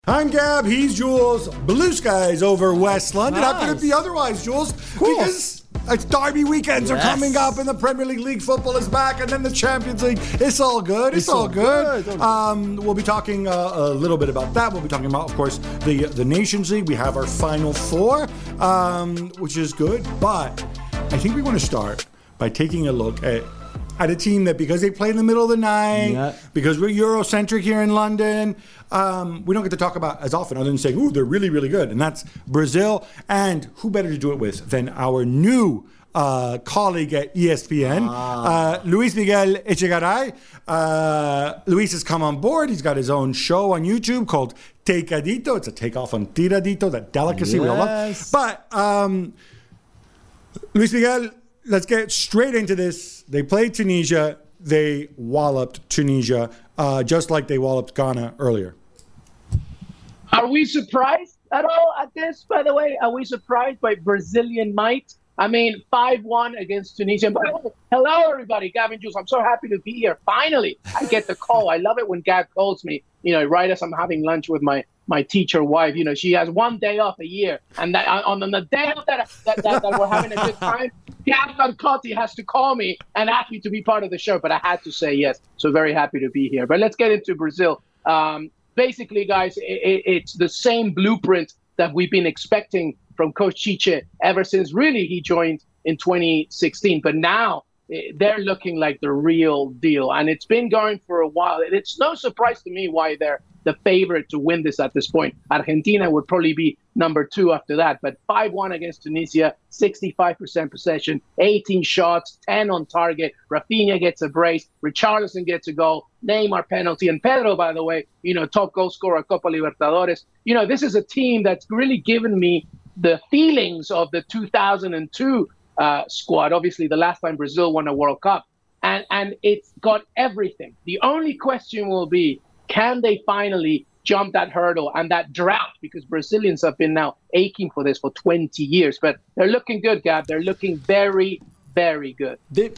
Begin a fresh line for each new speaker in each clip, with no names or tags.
I'm Gab, he's Jules. Blue skies over West London.
Nice.
How could it be otherwise, Jules?
Cool.
Because it's Derby weekends are coming up and the Premier League football is back and then the Champions League. It's all good. It's all good. We'll be talking a little bit about that. We'll be talking about, of course, the Nations League. We have our Final Four, which is good. But I think we want to start by taking a look at a team that, because they play in the middle of the night, because we're Eurocentric here in London, we don't get to talk about as often other than saying, ooh, they're really, really good. And that's Brazil. And who better to do it with than our new colleague at ESPN, Luis Miguel Echegaray. Luis has come on board. He's got his own show on YouTube called Tecadito. It's a takeoff on Tiradito, that delicacy we all love. But Luis Miguel, let's get straight into this. They played Tunisia. They walloped Tunisia, just like they walloped Ghana earlier.
Are we surprised at all at this, by the way? Are we surprised by Brazilian might? I mean, 5-1 against Tunisia. But hello, everybody. Gavin Jules, I'm so happy to be here. Finally, I get the call. I love it when Gab calls me, right as I'm having lunch with my teacher wife. She has one day off a year. And that, on the day off that we're having a good time, Gab Marcotti has to call me and ask me to be part of the show. But I had to say yes. So very happy to be here. But let's get into Brazil. Basically, guys, it's the same blueprint that we've been expecting from Coach Tite ever since really he joined in 2016. But now they're looking like the real deal. And it's been going for a while. It's no surprise to me why they're the favorite to win this at this point. Argentina would probably be number 2 after that. But 5-1 against Tunisia, 65% possession, 18 shots, 10 on target. Rafinha gets a brace. Richarlison gets a goal. Neymar penalty. And Pedro, by the way, top goal scorer, Copa Libertadores. This is a team that's really given me the feelings of the 2002 squad. Obviously, the last time Brazil won a World Cup. And it's got everything. The only question will be, can they finally jump that hurdle and that drought? Because Brazilians have been now aching for this for 20 years. But they're looking good, Gab. They're looking very, very good. They're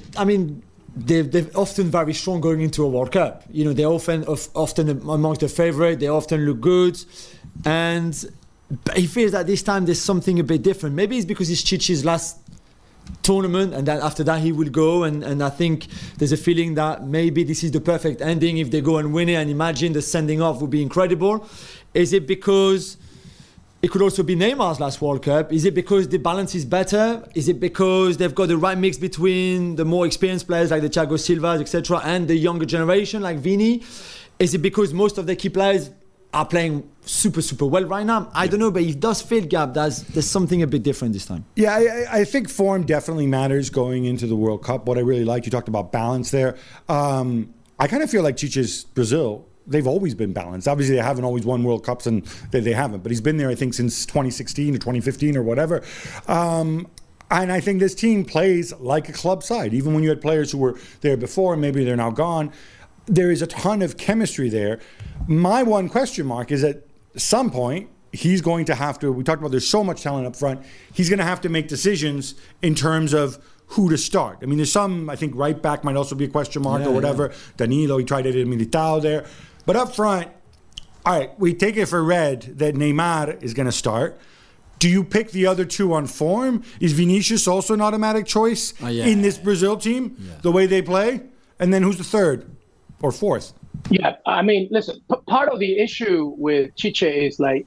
often very strong going into a World Cup. They're often amongst the favourite. They often look good. And he feels that this time there's something a bit different. Maybe it's because it's Chichi's last tournament, and then after that he will go, and I think there's a feeling that maybe this is the perfect ending if they go and win it, and imagine the sending off would be incredible. Is it because it could also be Neymar's last World Cup? Is it because the balance is better? Is it because they've got the right mix between the more experienced players like the Thiago Silvas, etc., and the younger generation like Vini? Is it because most of the key players are playing super, super well right now? I don't know, but it does feel, Gab, there's something a bit different this time.
Yeah, I think form definitely matters going into the World Cup. What I really liked, you talked about balance there. I kind of feel like Chiche's Brazil, they've always been balanced. Obviously, they haven't always won World Cups, and they haven't. But he's been there, I think, since 2016 or 2015 or whatever. And I think this team plays like a club side. Even when you had players who were there before, and maybe they're now gone, there is a ton of chemistry there. My one question mark is at some point, he's going to have to, we talked about there's so much talent up front, he's going to have to make decisions in terms of who to start. I mean, there's some, I think right back might also be a question mark or whatever. Danilo, he tried Eder Militao there. But up front, all right, we take it for red that Neymar is going to start. Do you pick the other two on form? Is Vinicius also an automatic choice in this Brazil team, the way they play? And then who's the third? Or fourth?
Yeah, I mean, listen, part of the issue with Tite is like,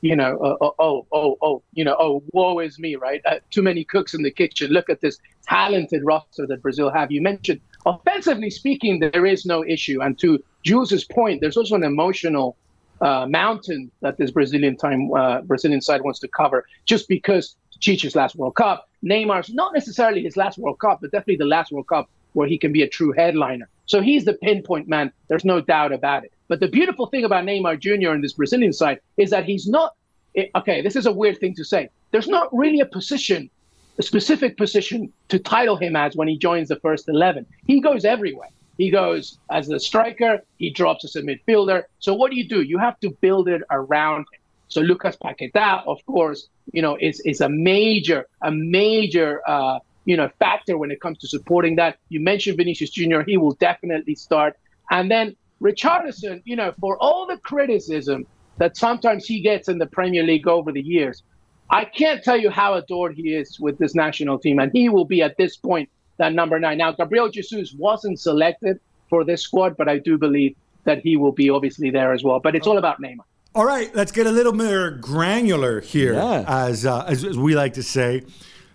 woe is me, right? Too many cooks in the kitchen. Look at this talented roster that Brazil have. You mentioned, offensively speaking, there is no issue. And to Jules' point, there's also an emotional mountain that this Brazilian side wants to cover, just because Tite's last World Cup. Neymar's not necessarily his last World Cup, but definitely the last World Cup where he can be a true headliner. So he's the pinpoint man. There's no doubt about it. But the beautiful thing about Neymar Jr. on this Brazilian side is that he's not, okay, this is a weird thing to say. There's not really a specific position to title him as when he joins the first 11. He goes everywhere. He goes as a striker. He drops as a midfielder. So what do? You have to build it around him. So Lucas Paquetá, of course, is a major factor when it comes to supporting that. You mentioned Vinicius Jr. He will definitely start. And then Richarlison, for all the criticism that sometimes he gets in the Premier League over the years. I can't tell you how adored he is with this national team, and he will be at this point that number 9. Now, Gabriel Jesus wasn't selected for this squad, but I do believe that he will be obviously there as well. But it's all about Neymar.
All right, let's get a little more granular here, as we like to say.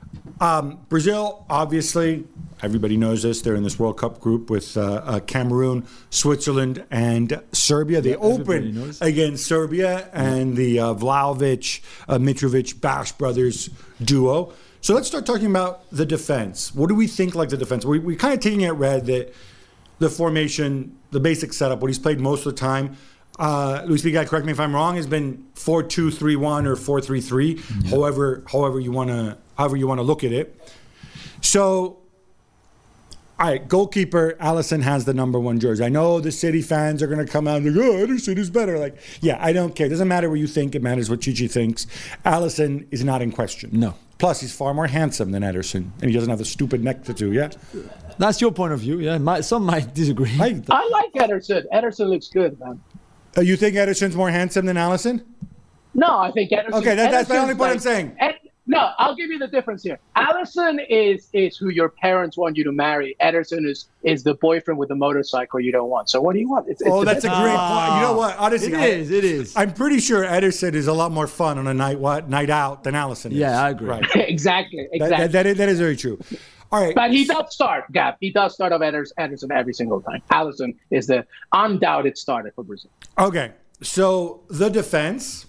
Brazil, obviously, everybody knows this. They're in this World Cup group with Cameroon, Switzerland, and Serbia. They open against Serbia and the Vlahovic, Mitrovic, Bash brothers duo. So let's start talking about the defense. What do we think like the defense? We're kind of taking it red that the formation, the basic setup, what he's played most of the time. Luis Miguel, correct me if I'm wrong, has been 4-2-3-1 or 4-3-3, however you want to look at it. So, all right, goalkeeper, Alisson has the number 1 jersey. I know the City fans are going to come out and like, oh, Ederson is better. Like, yeah, I don't care. It doesn't matter what you think. It matters what Chichi thinks. Alisson is not in question.
No.
Plus, he's far more handsome than Ederson, and he doesn't have the stupid neck tattoo, yeah?
That's your point of view, yeah. Some might disagree.
I like Ederson. Ederson looks good, man.
You think Ederson's more handsome than Alisson?
No, I think Ederson.
Okay, that's the only point I'm saying.
No, I'll give you the difference here. Alisson is who your parents want you to marry. Ederson is the boyfriend with the motorcycle you don't want. So what do you want?
That's a great point. You know what? Honestly,
it is.
I'm pretty sure Ederson is a lot more fun on a night out than Alisson is.
Yeah, I agree.
Right. Exactly.
That is very true. All right.
But he does start, Gab. He does start off Ederson every single time. Alisson is the undoubted starter for Brazil.
Okay. So the defense.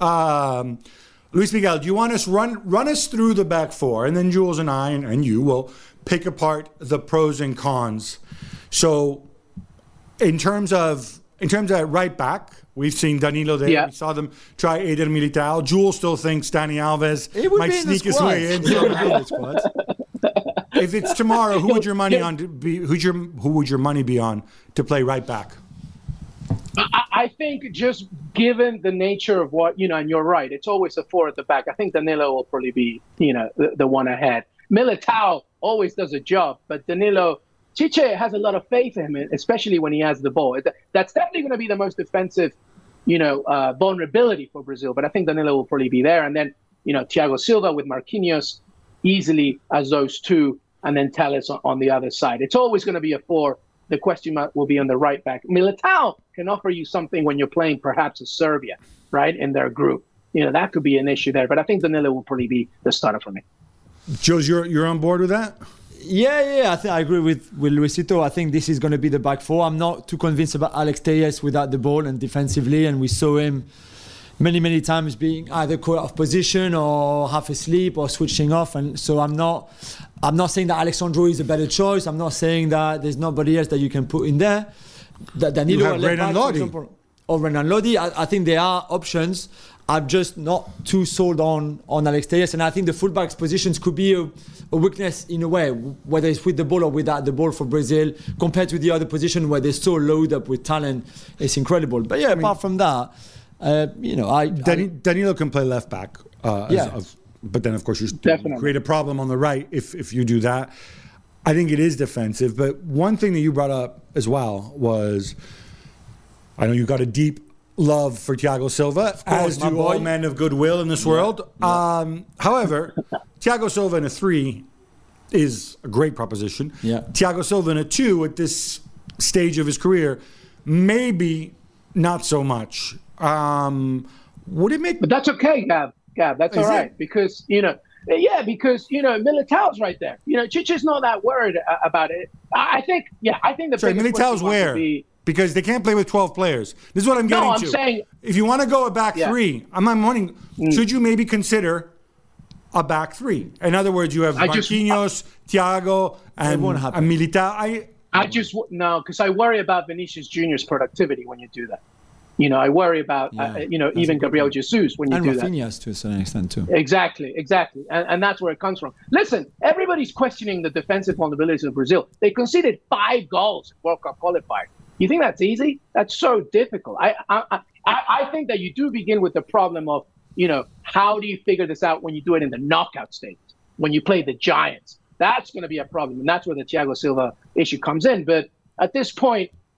Luis Miguel, do you want us run us through the back 4, and then Jules and I and you will pick apart the pros and cons. So, in terms of right back, we've seen Danilo there. Yeah. We saw them try Eder Militao. Jules still thinks Dani Alves might sneak his way in. If it's tomorrow, who would your money on to be? Who would your money be on to play right back?
I think just given the nature of what, and you're right, it's always a 4 at the back. I think Danilo will probably be, the one ahead. Militao always does a job, but Danilo, Chiche has a lot of faith in him, especially when he has the ball. That's definitely going to be the most defensive, vulnerability for Brazil. But I think Danilo will probably be there. And then, Thiago Silva with Marquinhos easily as those two, and then Telles on the other side. It's always going to be a 4. The question mark will be on the right back. Militao can offer you something when you're playing perhaps a Serbia, right, in their group. That could be an issue there. But I think Danilo will probably be the starter for me.
Jules, you're on board with that?
Yeah. I agree with Luisito. I think this is going to be the back 4. I'm not too convinced about Alex Telles without the ball and defensively. And we saw him many times being either caught out of position or half asleep or switching off. And so I'm not saying that Alexandro is a better choice. I'm not saying that there's nobody else that you can put in there. Danilo,
you have Renan Lodi.
Or Renan Lodi. I think there are options. I'm just not too sold on Alex Telles. And I think the fullbacks positions could be a weakness in a way, whether it's with the ball or without the ball for Brazil, compared to the other position where they're so loaded up with talent. It's incredible. But yeah, apart from that,
Danilo can play left back. But then, of course, you create a problem on the right if you do that. I think it is defensive. But one thing that you brought up as well was, I know you got a deep love for Thiago Silva, as do all men of goodwill in this world. Yeah. However, Thiago Silva in a 3 is a great proposition.
Yeah.
Thiago Silva in a 2 at this stage of his career, maybe not so much. Would it make?
But that's okay, Gab. That's all right because Militao's right there. Chichi's not that worried about it. I think the.
Sorry, Militao's where? Because they can't play with 12 players. This is what I'm getting to.
I'm saying,
if you want to go a back 3, I'm wondering, should you maybe consider a back 3? In other words, you have Marquinhos, Thiago, and Militao.
Because I worry about Vinicius Junior's productivity when you do that. I worry about, even Gabriel Jesus when you do that.
And Rafinha's to a certain extent too.
Exactly. And that's where it comes from. Listen, everybody's questioning the defensive vulnerabilities of Brazil. They conceded 5 goals in World Cup qualifiers. You think that's easy? That's so difficult. I think that you do begin with the problem of, how do you figure this out when you do it in the knockout stage, when you play the Giants? That's going to be a problem. And that's where the Thiago Silva issue comes in. But at this point,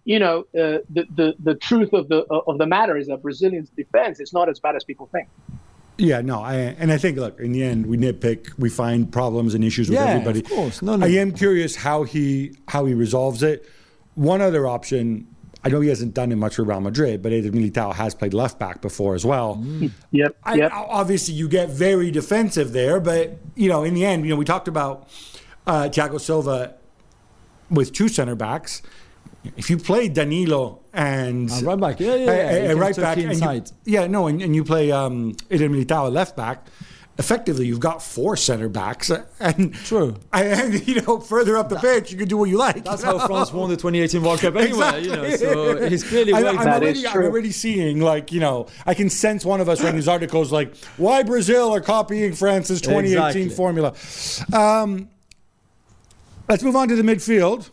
the truth of the matter is that Brazilians' defense is not as bad as people think.
Yeah, no, I think, look, in the end, we nitpick, we find problems and issues with everybody.
Of course. No.
I am curious how he resolves it. One other option, I know he hasn't done it much for Real Madrid, but Eder Militao has played left back before as well.
Yep.
Obviously, you get very defensive there, but in the end, we talked about Thiago Silva with two center backs. If you play Danilo and
right back,
right back,
inside.
And you play Eder Militao left back, effectively you've got four center backs. And
true.
And further up the pitch, you can do what you like.
That's how France won the 2018 World Cup anyway.
Exactly.
So he's clearly
I'm already seeing I can sense one of us writing these articles like why Brazil are copying France's 2018 formula. Let's move on to the midfield.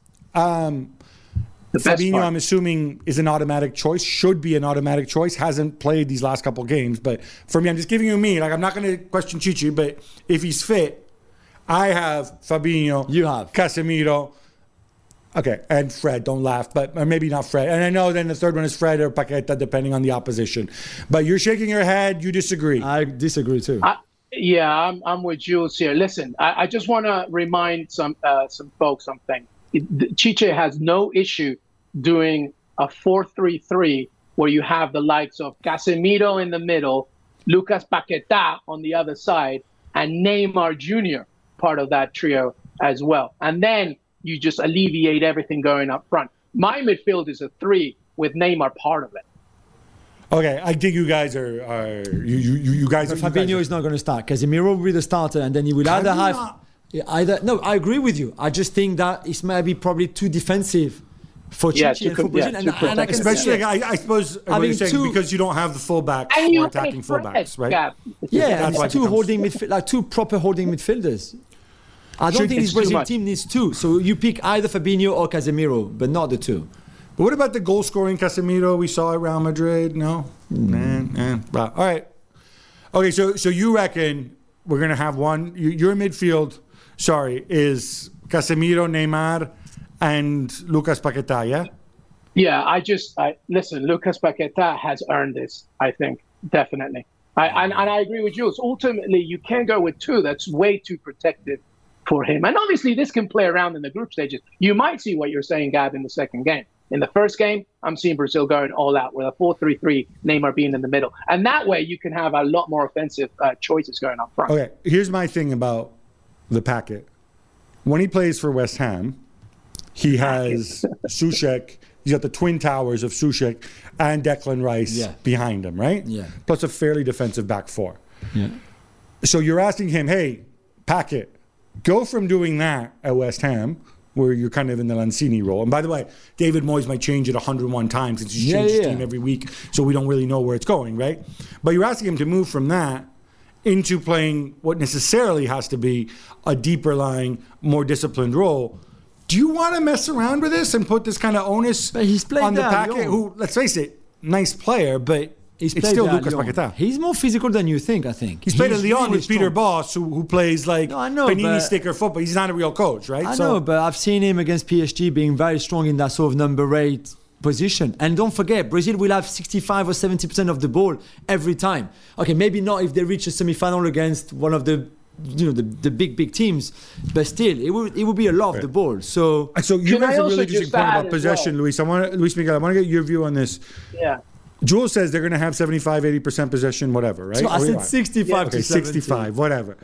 Fabinho, I'm assuming, is an automatic choice, should be an automatic choice, hasn't played these last couple games. But for me, I'm just giving you I'm not going to question Chichi, but if he's fit, I have Fabinho.
You have.
Casemiro. Okay, and Fred, don't laugh, or maybe not Fred. And I know then the third one is Fred or Paqueta, depending on the opposition. But you're shaking your head, you disagree.
I disagree too.
I'm with Jules here. Listen, I just want to remind some folks something. Chiche has no issue doing a 4-3-3 where you have the likes of Casemiro in the middle, Lucas Paqueta on the other side, and Neymar Jr. part of that trio as well. And then you just alleviate everything going up front. My midfield is a 3 with Neymar part of it.
Okay, I think you guys are you guys are.
Fabinho is not going to start. Casemiro will be the starter, and then he will either have. No, I agree with you. I just think that it's maybe probably too defensive for Chichi and for Brazil.
And
I especially, I suppose, what you're saying, because you don't have the fullbacks or attacking fullbacks, right?
That's it's two holding midfield, two proper holding midfielders. I don't think this Brazil team needs two. So you pick either Fabinho or Casemiro, but not the two.
But what about the goal-scoring Casemiro we saw at Real Madrid? No? All right. Okay, so you reckon we're going to have one. Your midfield, is Casemiro, Neymar, and Lucas Paqueta, yeah?
Yeah, listen, Lucas Paqueta has earned this, I think, definitely. And I agree with you. Ultimately, you can't go with two. That's way too protective for him. And obviously, this can play around in the group stages. You might see what you're saying, Gab, in the second game. In the first game, I'm seeing Brazil going all out with a 4-3-3, Neymar being in the middle. And that way, you can have a lot more offensive choices going up front.
Okay, here's my thing about the packet. When he plays for West Ham, he has Souček. He's got the twin towers of Souček and Declan Rice behind him, right?
Yeah.
Plus a fairly defensive back four.
Yeah.
So you're asking him, hey, Packet, go from doing that at West Ham, where you're kind of in the Lanzini role. And by the way, David Moyes might change it 101 times since he's changed his team every week, so we don't really know where it's going, right? But you're asking him to move from that into playing what necessarily has to be a deeper lying, more disciplined role. Do you want to mess around with this and put this kind of onus on the Packet, who, let's face it, nice player, but it's still Lucas Paqueta.
He's more physical than you think, I think.
He's played at Lyon with Peter Bosz, who plays like Panini sticker football. He's not a real coach, right?
I know, but I've seen him against PSG being very strong in that sort of number 8 position. And don't forget, Brazil will have 65 or 70% of the ball every time. Okay, maybe not if they reach a semi-final against one of the the big teams, but still it will be a lot of the ball. So
you guys are really interesting point about possession, Luis. Luis Miguel, I want to get your view on this.
Yeah.
Jules says they're going to have 75-80% possession, whatever, right?
So I said 65 to 70.
65, whatever.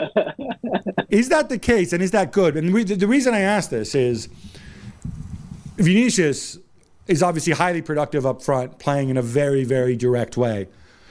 Is that the case, and is that good? And the reason I ask this is Vinicius is obviously highly productive up front, playing in a very, very direct way.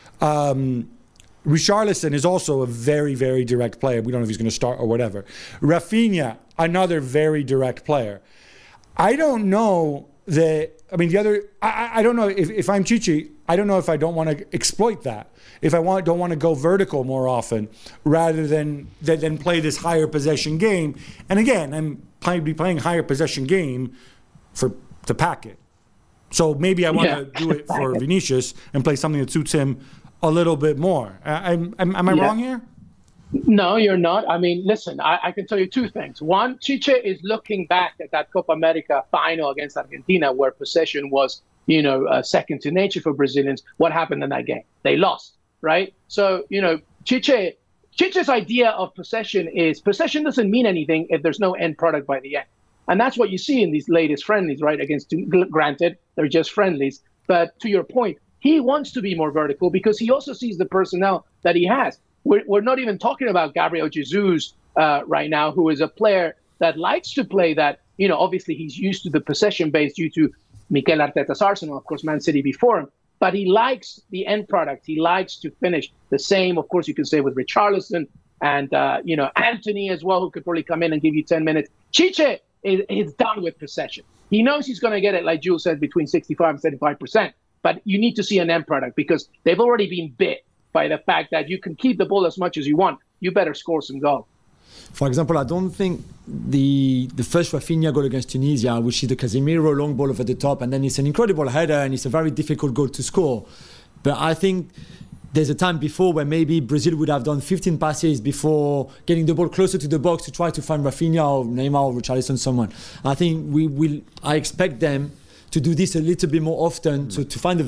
Richarlison is also a very, very direct player. We don't know if he's going to start or whatever. Rafinha, another very direct player. I don't know that. I mean, I don't know if I'm Chichi, I don't know if I don't want to exploit that. If I don't want to go vertical more often rather than play this higher possession game. And again, I'm probably playing higher possession game to Packet. So maybe I want to do it for Vinicius and play something that suits him a little bit more. Am I wrong here?
No, you're not. I mean, listen, I can tell you two things. One, Chiche is looking back at that Copa America final against Argentina, where possession was, second to nature for Brazilians. What happened in that game? They lost, right? So, Chiche's idea of possession doesn't mean anything if there's no end product by the end. And that's what you see in these latest friendlies, right? Granted, they're just friendlies. But to your point, he wants to be more vertical because he also sees the personnel that he has. We're not even talking about Gabriel Jesus right now, who is a player that likes to play that, obviously he's used to the possession base due to Mikel Arteta's Arsenal, of course, Man City before him. But he likes the end product. He likes to finish the same, of course, you can say with Richarlison and, Anthony as well, who could probably come in and give you 10 minutes. Chiche is done with possession. He knows he's going to get it, like Jules said, between 65 and 75%. But you need to see an end product because they've already been bit by the fact that you can keep the ball as much as you want. You better score some goals.
For example, I don't think the first Rafinha goal against Tunisia, which is the Casemiro long ball over the top, and then it's an incredible header and it's a very difficult goal to score. But I think there's a time before where maybe Brazil would have done 15 passes before getting the ball closer to the box to try to find Rafinha or Neymar or Richarlison, someone. I think I expect them to do this a little bit more often to find the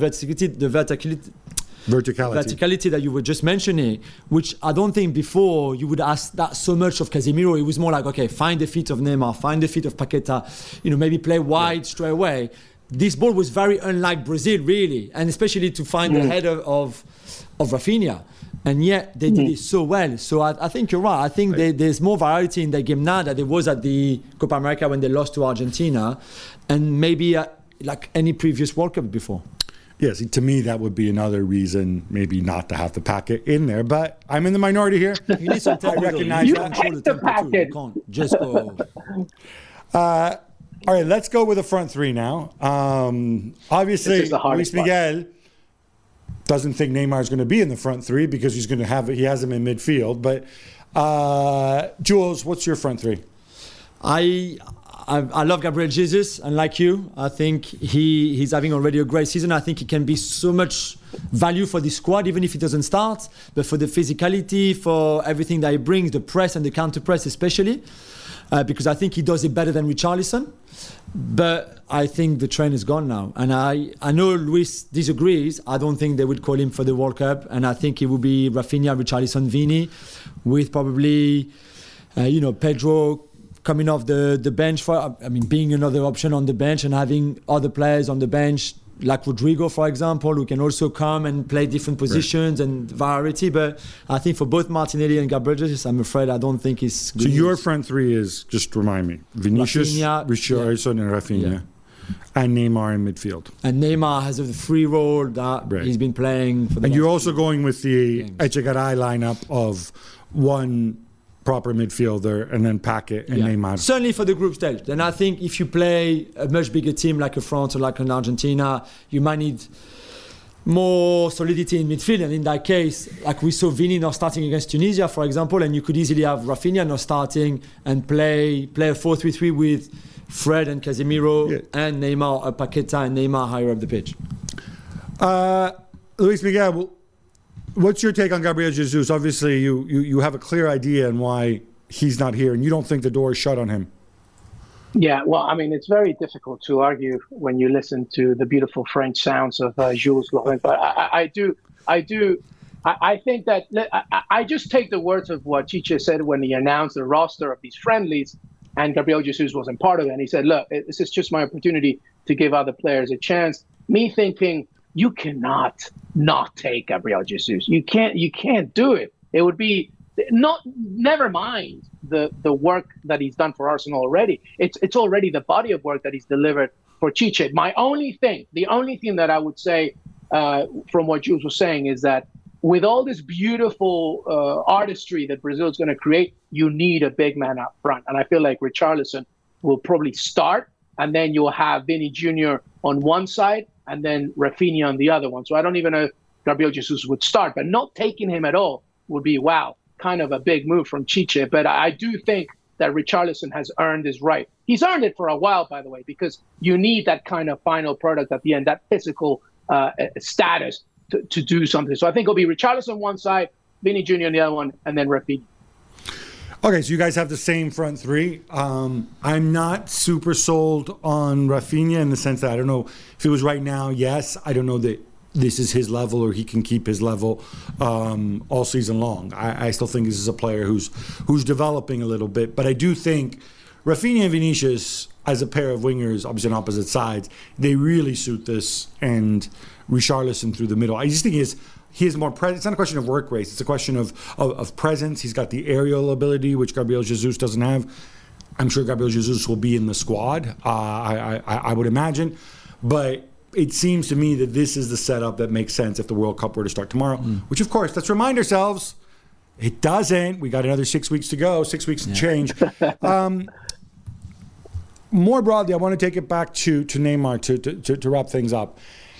verticality that you were just mentioning, which I don't think before you would ask that so much of Casemiro. It was more like, okay, find the feet of Neymar, find the feet of Paqueta, maybe play wide straight away. This ball was very unlike Brazil, really, and especially to find the header of Rafinha. And yet they did it so well. So I think you're right. I think there's more variety in the game now than there was at the Copa America when they lost to Argentina, and maybe like any previous World Cup before.
Yes, to me, that would be another reason maybe not to have the packet in there. But I'm in the minority here.
You need some
I recognize that.
Control the tempo too.
You can't just go.
All right, let's go with the front three now. Obviously, Luis Miguel doesn't think Neymar is going to be in the front three because he has him in midfield. But Jules, what's your front three?
I love Gabriel Jesus, and like you, I think he's having already a great season. I think he can be so much value for the squad, even if he doesn't start, but for the physicality, for everything that he brings, the press and the counter press especially, because I think he does it better than Richarlison. But I think the train is gone now. And I know Luis disagrees. I don't think they would call him for the World Cup. And I think it would be Rafinha, Richarlison, Vini, with probably, Pedro coming off the bench, being another option on the bench and having other players on the bench like Rodrigo, for example, who can also come and play different positions and variety. But I think for both Martinelli and Gabriel Jesus, I'm afraid I don't think it's good.
So your front three is, just remind me, Vinicius, Richarlison and Rafinha. Yeah. And Neymar in midfield.
And Neymar has a free role that he's been playing for the
And you're also going with the Echegaray lineup of one proper midfielder and then Paquet and Neymar.
Certainly for the group stage. Then I think if you play a much bigger team like a France or like an Argentina, you might need more solidity in midfield. And in that case, like we saw Vini not starting against Tunisia, for example, and you could easily have Rafinha not starting and play a 4-3-3 with Fred and Casemiro and Neymar, Paqueta and Neymar higher up the pitch.
Luis Miguel, what's your take on Gabriel Jesus? Obviously, you have a clear idea on why he's not here, and you don't think the door is shut on him.
Yeah, well, I mean, it's very difficult to argue when you listen to the beautiful French sounds of Jules Laurent. But I think that I just take the words of what Chiche said when he announced the roster of these friendlies, and Gabriel Jesus wasn't part of it. And he said, look, this is just my opportunity to give other players a chance. Me thinking, you cannot not take Gabriel Jesus. You can't do it. It would be never mind the work that he's done for Arsenal already. It's already the body of work that he's delivered for Chiche. The only thing that I would say from what Jules was saying is that with all this beautiful artistry that Brazil is going to create, you need a big man up front. And I feel like Richarlison will probably start, and then you'll have Vini Jr. on one side and then Rafinha on the other one. So I don't even know if Gabriel Jesus would start, but not taking him at all would be, kind of a big move from Chiche. But I do think that Richarlison has earned his right. He's earned it for a while, by the way, because you need that kind of final product at the end, that physical status to do something. So I think it'll be Richarlison one side, Vinny Jr. on the other one, and then Rafinha.
Okay, so you guys have the same front three. I'm not super sold on Rafinha in the sense that I don't know if it was right now, yes. I don't know that this is his level or he can keep his level all season long. I still think this is a player who's developing a little bit. But I do think Rafinha and Vinicius, as a pair of wingers, obviously on opposite sides, they really suit this. And Richarlison through the middle. I just think he is more present. It's not a question of work race. It's a question of presence. He's got the aerial ability, which Gabriel Jesus doesn't have. I'm sure Gabriel Jesus will be in the squad, I would imagine. But it seems to me that this is the setup that makes sense if the World Cup were to start tomorrow. Which, of course, let's remind ourselves, it doesn't. We got another 6 weeks to go, 6 weeks to change. More broadly, I want to take it back to Neymar to wrap things up.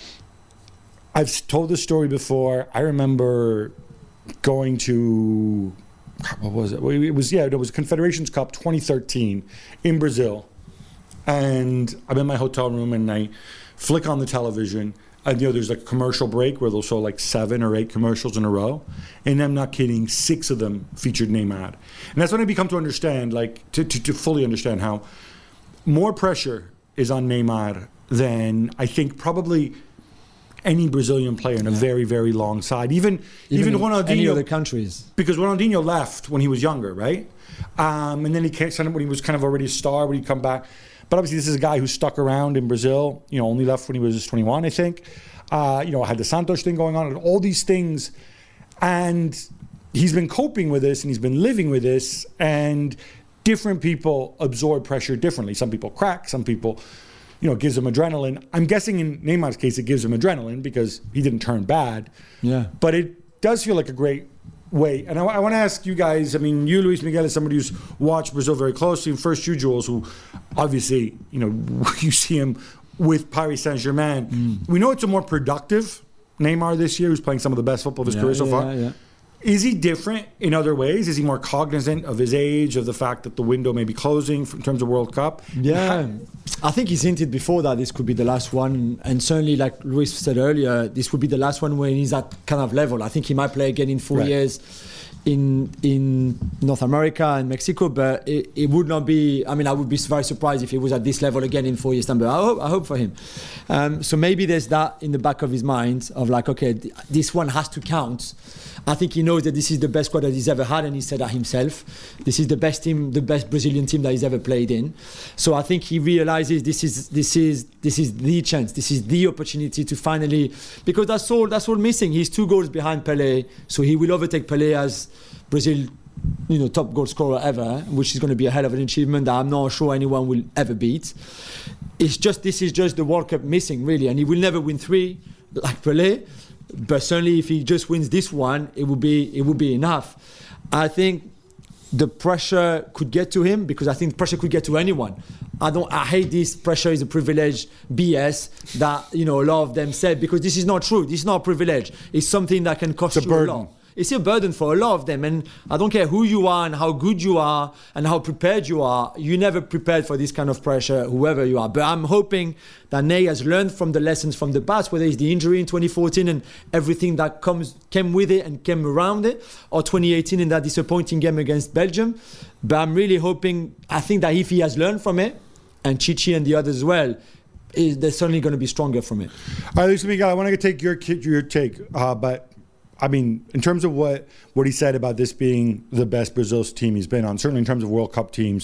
I've told this story before. I remember going to, what was it? It was Confederations Cup 2013 in Brazil. And I'm in my hotel room and I flick on the television. And, there's like a commercial break where they'll show like 7 or 8 commercials in a row. And I'm not kidding, 6 of them featured Neymar. And that's when I become to understand, like, to fully understand how more pressure is on Neymar than I think probably any Brazilian player in a very, very long side. Even Ronaldinho.
Any other countries.
Because Ronaldinho left when he was younger, right? And then he came when he was kind of already a star when he come back. But obviously this is a guy who stuck around in Brazil, only left when he was 21, I think. Had the Santos thing going on and all these things. And he's been coping with this and he's been living with this. And different people absorb pressure differently. Some people crack, some people gives him adrenaline. I'm guessing in Neymar's case, it gives him adrenaline because he didn't turn bad. Yeah. But it does feel like a great way. And I want to ask you guys, you, Luis Miguel, is somebody who's watched Brazil very closely. And first you, Jules, who obviously, you see him with Paris Saint-Germain. We know it's a more productive Neymar this year, who's playing some of the best football of his career so far. Yeah. Is he different in other ways? Is he more cognizant of his age, of the fact that the window may be closing in terms of World Cup?
Yeah, I think he's hinted before that this could be the last one. And certainly, like Luis said earlier, this would be the last one when he's at kind of level. I think he might play again in 4 years in North America and Mexico, but it would not be, I would be very surprised if he was at this level again in 4 years' time, but I hope for him. So maybe there's that in the back of his mind of like, okay, this one has to count. I think he knows that this is the best squad that he's ever had, and he said that himself. This is the best team, the best Brazilian team that he's ever played in. So I think he realizes this is the chance, this is the opportunity to finally, because that's all missing. He's 2 goals behind Pelé, so he will overtake Pelé as Brazil, top goal scorer ever, which is going to be a hell of an achievement that I'm not sure anyone will ever beat. This is just the World Cup missing, really, and he will never win 3 like Pelé. But certainly, if he just wins this one, it would be enough. I think the pressure could get to him because I think pressure could get to anyone. I hate this pressure is a privilege BS that a lot of them said, because this is not true. This is not a privilege. It's something that can cost you a lot. It's a burden for a lot of them, and I don't care who you are and how good you are and how prepared you are. You're never prepared for this kind of pressure, whoever you are. But I'm hoping that Ney has learned from the lessons from the past, whether it's the injury in 2014 and everything that came with it and came around it, or 2018 in that disappointing game against Belgium. But I'm really hoping, I think that if he has learned from it, and Chichi and the others as well, they're certainly going to be stronger from it.
All right, Luis Miguel, I want to take your take, but in terms of what he said about this being the best Brazil's team he's been on, certainly in terms of World Cup teams,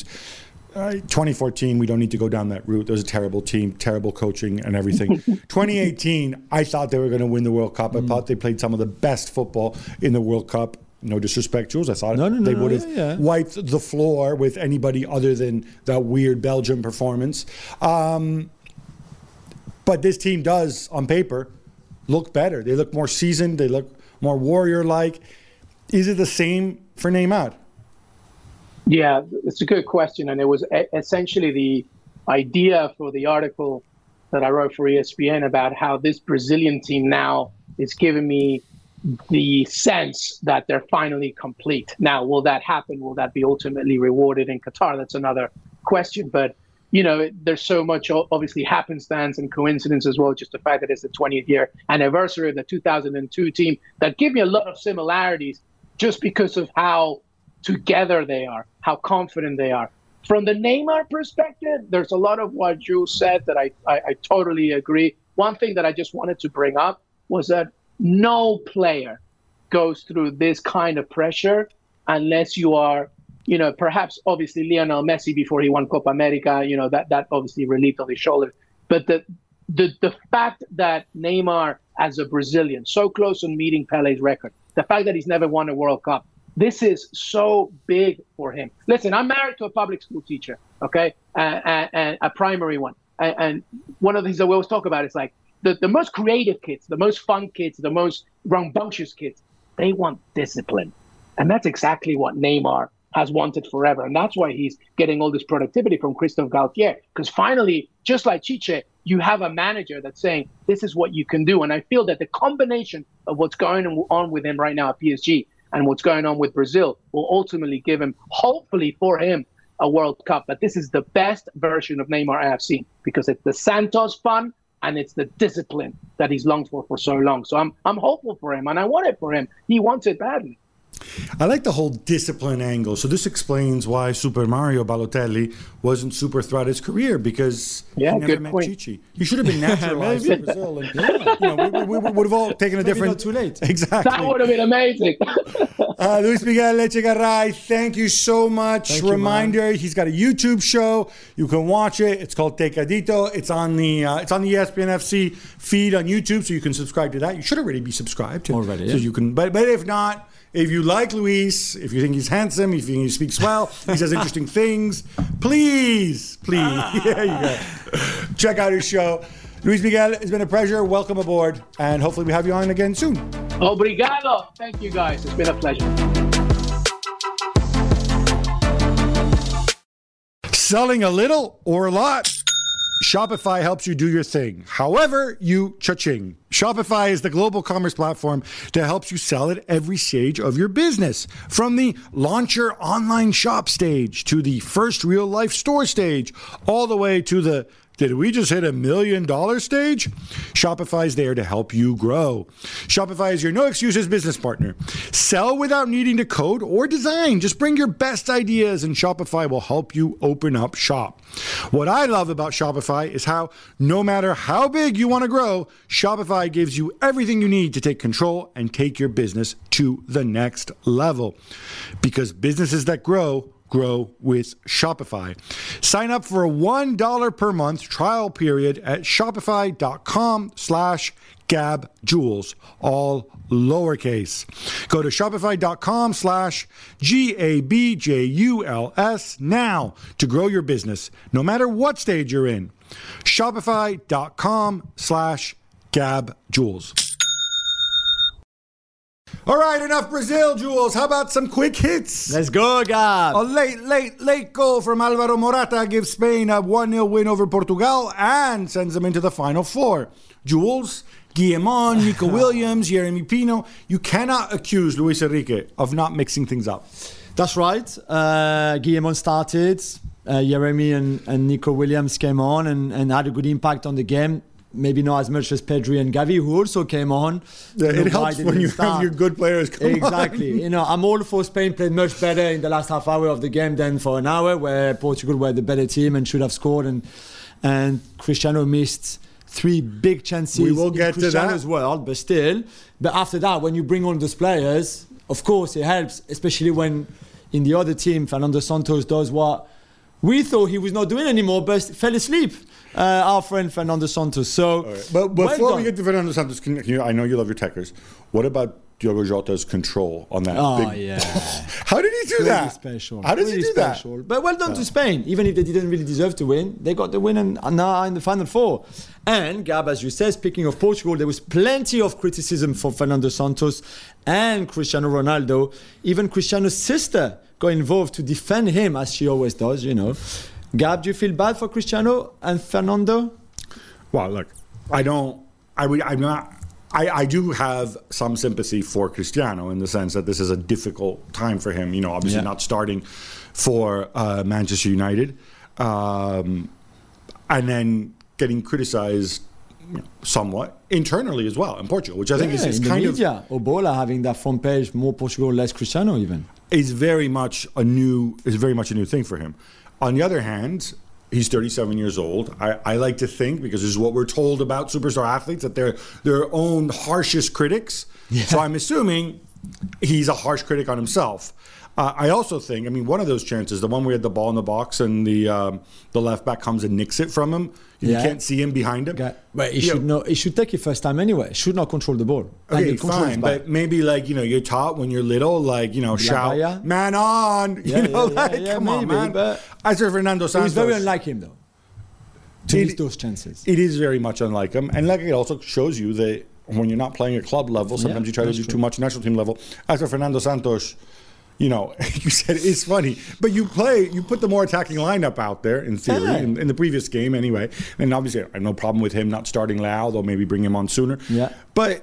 2014, we don't need to go down that route. There was a terrible team, terrible coaching and everything. 2018, I thought they were going to win the World Cup. I thought they played some of the best football in the World Cup. No disrespect, Jules. I thought they would have wiped the floor with anybody other than that weird Belgium performance. But this team does, on paper, look better. They look more seasoned. They look more warrior-like. Is it the same for Neymar?
Yeah, it's a good question. And it was essentially the idea for the article that I wrote for ESPN about how this Brazilian team now is giving me the sense that they're finally complete. Now, will that happen? Will that be ultimately rewarded in Qatar? That's another question. But, there's so much obviously happenstance and coincidence as well. Just the fact that it's the 20th year anniversary of the 2002 team that give me a lot of similarities just because of how together they are, how confident they are. From the Neymar perspective, there's a lot of what Jules said that I totally agree. One thing that I just wanted to bring up was that no player goes through this kind of pressure unless you are, perhaps obviously Lionel Messi before he won Copa America, that obviously relieved of his shoulders. But the fact that Neymar, as a Brazilian, so close on meeting Pele's record, the fact that he's never won a World Cup, this is so big for him. Listen, I'm married to a public school teacher, okay, and a primary one. And one of the things that we always talk about is like the most creative kids, the most fun kids, the most rambunctious kids, they want discipline. And that's exactly what Neymar has wanted forever. And that's why he's getting all this productivity from Christophe Galtier. Because finally, just like Chiche, you have a manager that's saying, this is what you can do. And I feel that the combination of what's going on with him right now at PSG and what's going on with Brazil will ultimately give him, hopefully for him, a World Cup. But this is the best version of Neymar I have seen because it's the Santos fun and it's the discipline that he's longed for so long. So I'm hopeful for him, and I want it for him. He wants it badly.
I like the whole discipline angle. So this explains why Super Mario Balotelli wasn't super throughout his career, because he never met Chichi. He should have been naturalized in Brazil. And, we would have all taken a different...
Not too late.
Exactly.
That would have been amazing.
Luis Miguel Lechegaray, thank you so much.
Thank you,
Reminder, he's got a YouTube show. You can watch it. It's called Tecadito. It's on the ESPN FC feed on YouTube, so you can subscribe to that. You should already be subscribed to
already.
So you can, but if not, if you like Luis, if you think he's handsome, if you think he speaks well, he says interesting things, please, there you go. Check out his show. Luis Miguel, it's been a pleasure. Welcome aboard, and hopefully we have you on again soon.
Obrigado. Thank you, guys. It's been a pleasure.
Selling a little or a lot? Shopify helps you do your thing, however you cha-ching. Shopify is the global commerce platform that helps you sell at every stage of your business. From the launch your online shop stage to the first real life store stage, all the way to the did we just hit $1 million stage? Shopify is there to help you grow. Shopify is your no excuses business partner. Sell without needing to code or design. Just bring your best ideas and Shopify will help you open up shop. What I love about Shopify is how no matter how big you want to grow, Shopify gives you everything you need to take control and take your business to the next level. Because businesses that grow with Shopify. Sign up for a $1 per month trial period at shopify.com/GabJules, all lowercase. Go to shopify.com/GABJULS now to grow your business, no matter what stage you're in. Shopify.com/GabJules. All right, enough Brazil, Jules. How about some quick hits?
Let's go, Gab.
A late goal from Alvaro Morata gives Spain a 1-0 win over Portugal and sends them into the Final Four. Jules, Guillemon, Nico Williams, Jeremy Pino. You cannot accuse Luis Enrique of not mixing things up.
That's right. Guillemon started. Jeremy and Nico Williams came on and had a good impact on the game. Maybe not as much as Pedri and Gavi, who also came on.
Yeah, it helps when you have your good players come
Exactly.
on.
I'm all for Spain played much better in the last half hour of the game than for an hour, where Portugal were the better team and should have scored. And Cristiano missed 3 big chances.
We will get to that
as well, but still. But after that, when you bring on those players, of course it helps, especially when in the other team, Fernando Santos does what we thought he was not doing anymore, but fell asleep. Our friend Fernando Santos. So,
right. But before we get to Fernando Santos, I know you love your techers. What about Diogo Jota's control on that?
Yeah.
How did he do that?
Special.
How did he do that?
But well done to Spain. Even if they didn't really deserve to win, they got the win and now in the Final Four. And Gab, as you said, speaking of Portugal, there was plenty of criticism for Fernando Santos and Cristiano Ronaldo. Even Cristiano's sister got involved to defend him, as she always does, Gab, do you feel bad for Cristiano and Fernando?
Well, look, I do have some sympathy for Cristiano in the sense that this is a difficult time for him. Obviously not starting for Manchester United, and then getting criticized somewhat internally as well in Portugal, which I think is
in the
kind
media. Obola having that front page, more Portugal, less Cristiano even.
is very much a new thing for him. On the other hand, he's 37 years old. I like to think, because this is what we're told about superstar athletes, that they're their own harshest critics.
Yeah.
So I'm assuming he's a harsh critic on himself. I also think, one of those chances, the one where he had the ball in the box and the left back comes and nicks it from him. You can't see him behind him.
But he should not. He should take it first time anyway. Should not control the ball.
Okay, fine, but maybe you're taught when you're little, shout, man on, come on, man.
But
As for Fernando Santos,
it was very unlike him, though, to miss those chances.
It is very much unlike him, and it also shows you that when you're not playing at club level, sometimes you try to do too much national team level. As for Fernando Santos, you said it's funny, but you put the more attacking lineup out there in theory, in the previous game anyway. And obviously, I have no problem with him not starting Leao, though maybe bring him on sooner.
Yeah.
But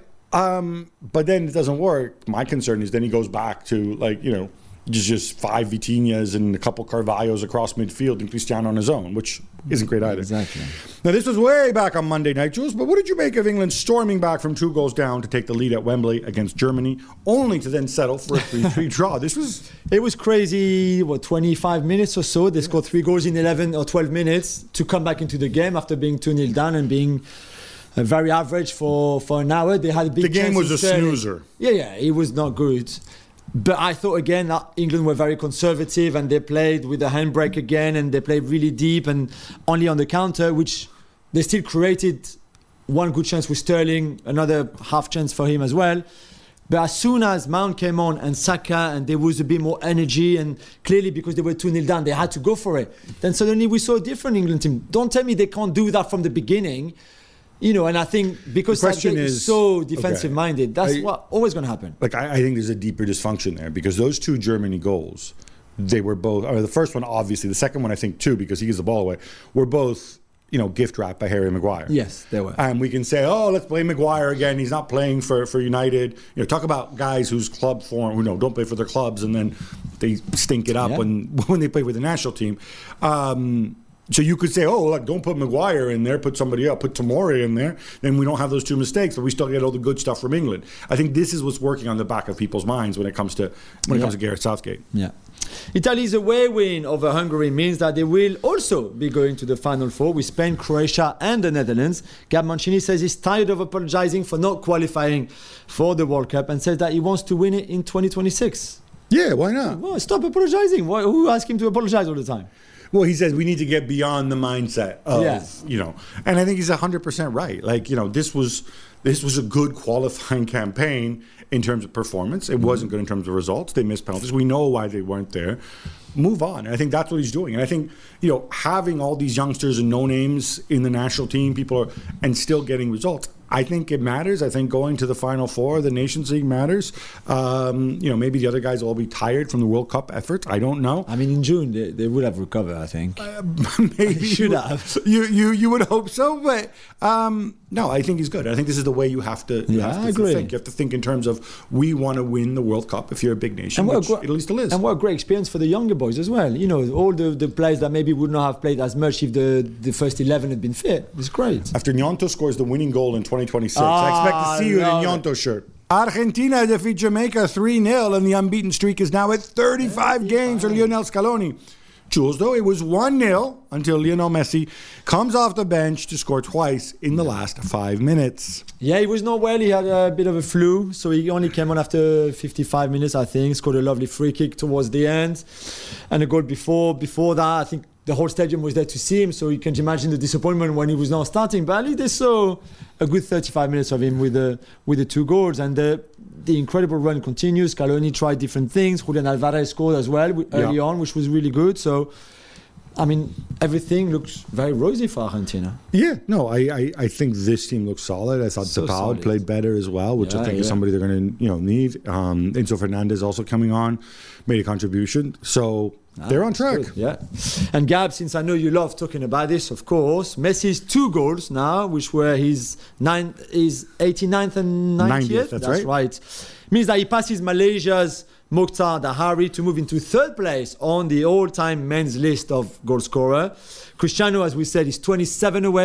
then it doesn't work. My concern is then he goes back to just 5 Vitinhas and a couple Carvalhos across midfield and Cristiano on his own, which isn't great either.
Exactly.
Now, this was way back on Monday night, Jules, but what did you make of England storming back from 2 goals down to take the lead at Wembley against Germany, only to then settle for a 3-3 draw?
It was crazy, 25 minutes or so. They scored 3 goals in 11 or 12 minutes to come back into the game after being 2-0 down and being very average for an hour. They had a big
The game was a snoozer.
Yeah, it was not good. But I thought, again, that England were very conservative and they played with the handbrake again and they played really deep and only on the counter, which they still created one good chance with Sterling, another half chance for him as well. But as soon as Mount came on and Saka, and there was a bit more energy, and clearly because they were 2-0 down, they had to go for it. Then suddenly we saw a different England team. Don't tell me they can't do that from the beginning. And I think because Southgate is so defensive-minded, that's what always going to happen.
I think there's a deeper dysfunction there, because those 2 Germany goals, they were both, the first one obviously, the second one I think too, because he gives the ball away, were both, gift wrapped by Harry Maguire.
Yes, they were.
And we can say, let's blame Maguire again. He's not playing for United. Talk about guys whose club form, who don't play for their clubs, and then they stink it up when they play with the national team. So you could say, don't put Maguire in there, put somebody else, put Tomori in there, then we don't have those 2 mistakes, but we still get all the good stuff from England. I think this is what's working on the back of people's minds when it comes to Gareth Southgate.
Yeah. Italy's away win over Hungary means that they will also be going to the Final Four with Spain, Croatia and the Netherlands. Gab Mancini says he's tired of apologising for not qualifying for the World Cup and says that he wants to win it in 2026.
Yeah, why not?
Well, stop apologising. Who asked him to apologise all the time?
Well, he says we need to get beyond the mindset of, and I think he's 100% right. This was a good qualifying campaign in terms of performance. It wasn't good in terms of results. They missed penalties. We know why they weren't there. Move on. And I think that's what he's doing. And I think, having all these youngsters and no names in the national team, and still getting results, I think it matters. I think going to the Final Four, the Nations League matters. Maybe the other guys will all be tired from the World Cup efforts. I don't know.
In June they would have recovered, I think.
Maybe
should have.
You would hope so, but no, I think he's good. I think this is the way you have to.
I agree.
Think. You have to think in terms of we want to win the World Cup if you're a big nation, which Italy still is.
And what a great experience for the younger boys as well. All the players that maybe would not have played as much if the first 11 had been fit. It's great.
After Gnonto scores the winning goal in 2026, I expect to see you in a Gnonto shirt. Argentina defeat Jamaica 3-0, and the unbeaten streak is now at 35 games for Lionel Scaloni. Jules, though, it was 1-0 until Lionel Messi comes off the bench to score twice in the last 5 minutes.
Yeah, he was not well. He had a bit of a flu, so he only came on after 55 minutes, I think. Scored a lovely free kick towards the end. And a goal before that, I think the whole stadium was there to see him, so you can imagine the disappointment when he was not starting. But at least they saw a good 35 minutes of him with the 2 goals. And the incredible run continues. Scaloni tried different things. Julian Alvarez scored as well early on, which was really good. So, everything looks very rosy for Argentina.
Yeah, no, I think this team looks solid. I thought Depay played better as well, which I think is somebody they're going to need. Enzo Fernandez also coming on, made a contribution. So they're on track.
Good, yeah. And Gab, since I know you love talking about this, of course, Messi's 2 goals now, which were his 89th and 90th. That's right. Means that he passes Malaysia's Mokhtar Dahari to move into 3rd place on the all-time men's list of goal scorer. Cristiano, as we said, is 27 away.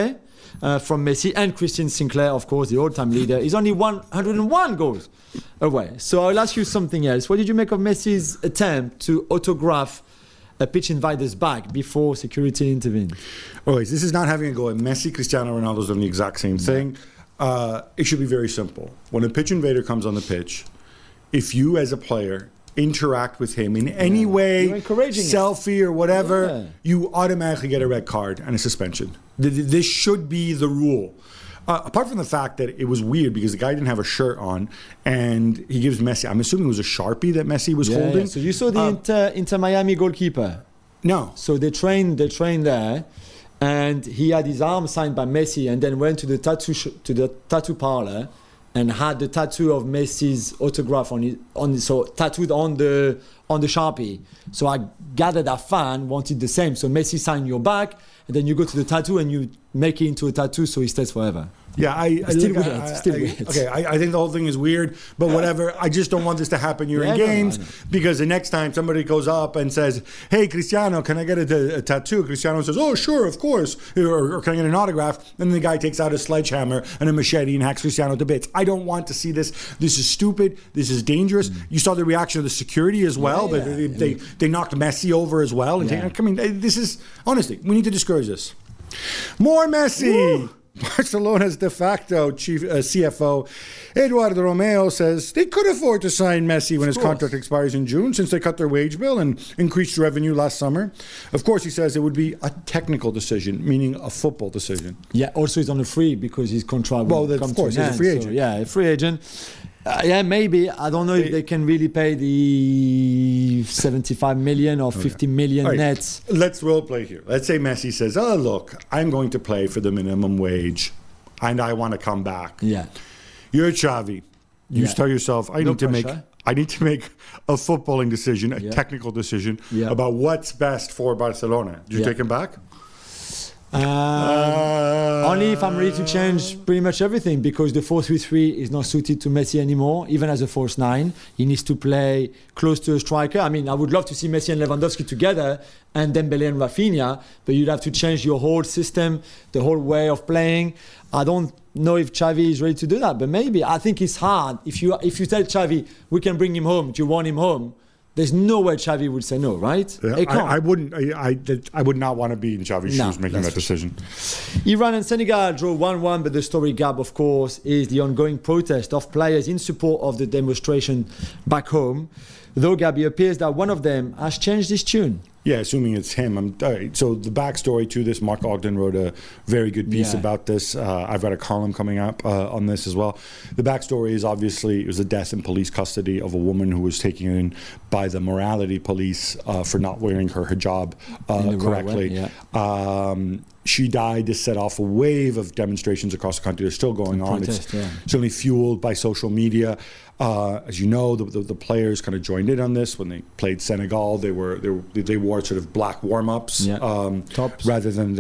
from Messi. And Christian Sinclair, of course, the all-time leader, is only 101 goals away. So I'll ask you something else. What did you make of Messi's attempt to autograph a pitch invader's back before security intervened?
Always, this is not having a go at Messi. Cristiano Ronaldo's doing the exact same thing. It should be very simple. When a pitch invader comes on the pitch, if you as a player interact with him in any way, selfie or whatever, you automatically get a red card and a suspension. This should be the rule. Apart from the fact that it was weird because the guy didn't have a shirt on, and he gives Messi, I'm assuming it was a Sharpie that Messi was holding.
So you saw the Inter Miami goalkeeper?
No.
So they trained there, and he had his arm signed by Messi, and then went to the tattoo parlor and had the tattoo of Messi's autograph tattooed on the Sharpie. So I gathered that fan wanted the same. So Messi signed your back, and then you go to the tattoo and you make it into a tattoo so he stays forever.
Yeah,
Still weird.
Okay, I think the whole thing is weird, but whatever. I just don't want this to happen during games, because the next time somebody goes up and says, "Hey, Cristiano, can I get a tattoo?" Cristiano says, "Oh, sure, of course," or "Can I get an autograph?" And the guy takes out a sledgehammer and a machete and hacks Cristiano to bits. I don't want to see this. This is stupid. This is dangerous. You saw the reaction of the security as well. They knocked Messi over as well. And I mean, this is, honestly, we need to discourage this. More Messi. Woo! Barcelona's de facto CFO, Eduardo Romeo, says they could afford to sign Messi when his contract expires in June, since they cut their wage bill and increased revenue last summer. Of course, he says it would be a technical decision, meaning a football decision.
Yeah, also he's on a free because his contract will come to an end.
He's a free agent.
So, yeah, a free agent. Maybe. I don't know if they can really pay the 75 million or 50 million nets.
Let's role play here. Let's say Messi says, "Oh, look, I'm going to play for the minimum wage and I want to come back."
Yeah.
You're Xavi. You tell yourself, I need to make a footballing decision, a technical decision about what's best for Barcelona. Do you take him back?
Only if I'm ready to change pretty much everything, because the 4-3-3 is not suited to Messi anymore. Even as a false nine, he needs to play close to a striker. I mean, I would love to see Messi and Lewandowski together, and Dembele and Rafinha, but you'd have to change your whole system, the whole way of playing. I don't know if Xavi is ready to do that, but maybe. I think it's hard. If you tell Xavi, we can bring him home, do you want him home? There's no way Xavi would say no, right?
Yeah, I wouldn't. I would not want to be in Xavi's shoes making that decision.
Iran and Senegal draw 1-1, but the story gap, of course, is the ongoing protest of players in support of the demonstration back home. Though, Gabi, appears that one of them has changed his tune.
Yeah, assuming it's him. So the backstory to this, Mark Ogden wrote a very good piece about this. I've got a column coming up on this as well. The backstory is obviously it was a death in police custody of a woman who was taken in by the morality police for not wearing her hijab correctly. She died to set off a wave of demonstrations across the country. They're still going on. It's certainly fueled by social media. As you know, the players kind of joined in on this when they played Senegal. They wore sort of black warm-ups rather than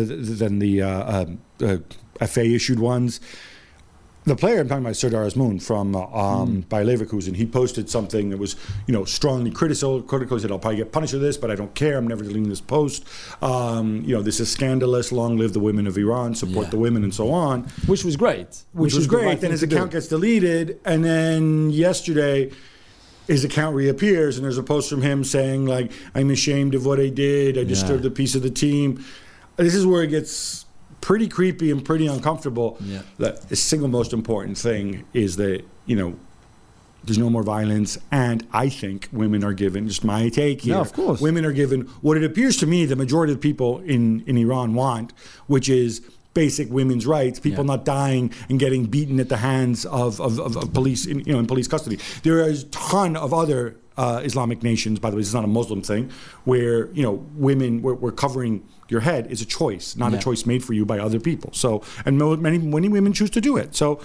the FA issued ones. The player I'm talking about is Serdar Azmoun from Bayer Leverkusen. He posted something that was, strongly critical. He said, "I'll probably get punished for this, but I don't care. I'm never deleting this post. This is scandalous. Long live the women of Iran. Support the women," and so on.
Which was great.
Which was great. Then his account gets deleted, and then yesterday his account reappears, and there's a post from him saying, like, "I'm ashamed of what I did. I disturbed a piece of the team." This is where it gets pretty creepy and pretty uncomfortable. The single most important thing is that, there's no more violence, and I think women are given, just my take here,
of course,
women are given what it appears to me the majority of people in Iran want, which is basic women's rights, people not dying and getting beaten at the hands of police in police custody. There is a ton of other Islamic nations, by the way, this is not a Muslim thing, where women we're covering your head is a choice, not a choice made for you by other people. So, and many women choose to do it. So,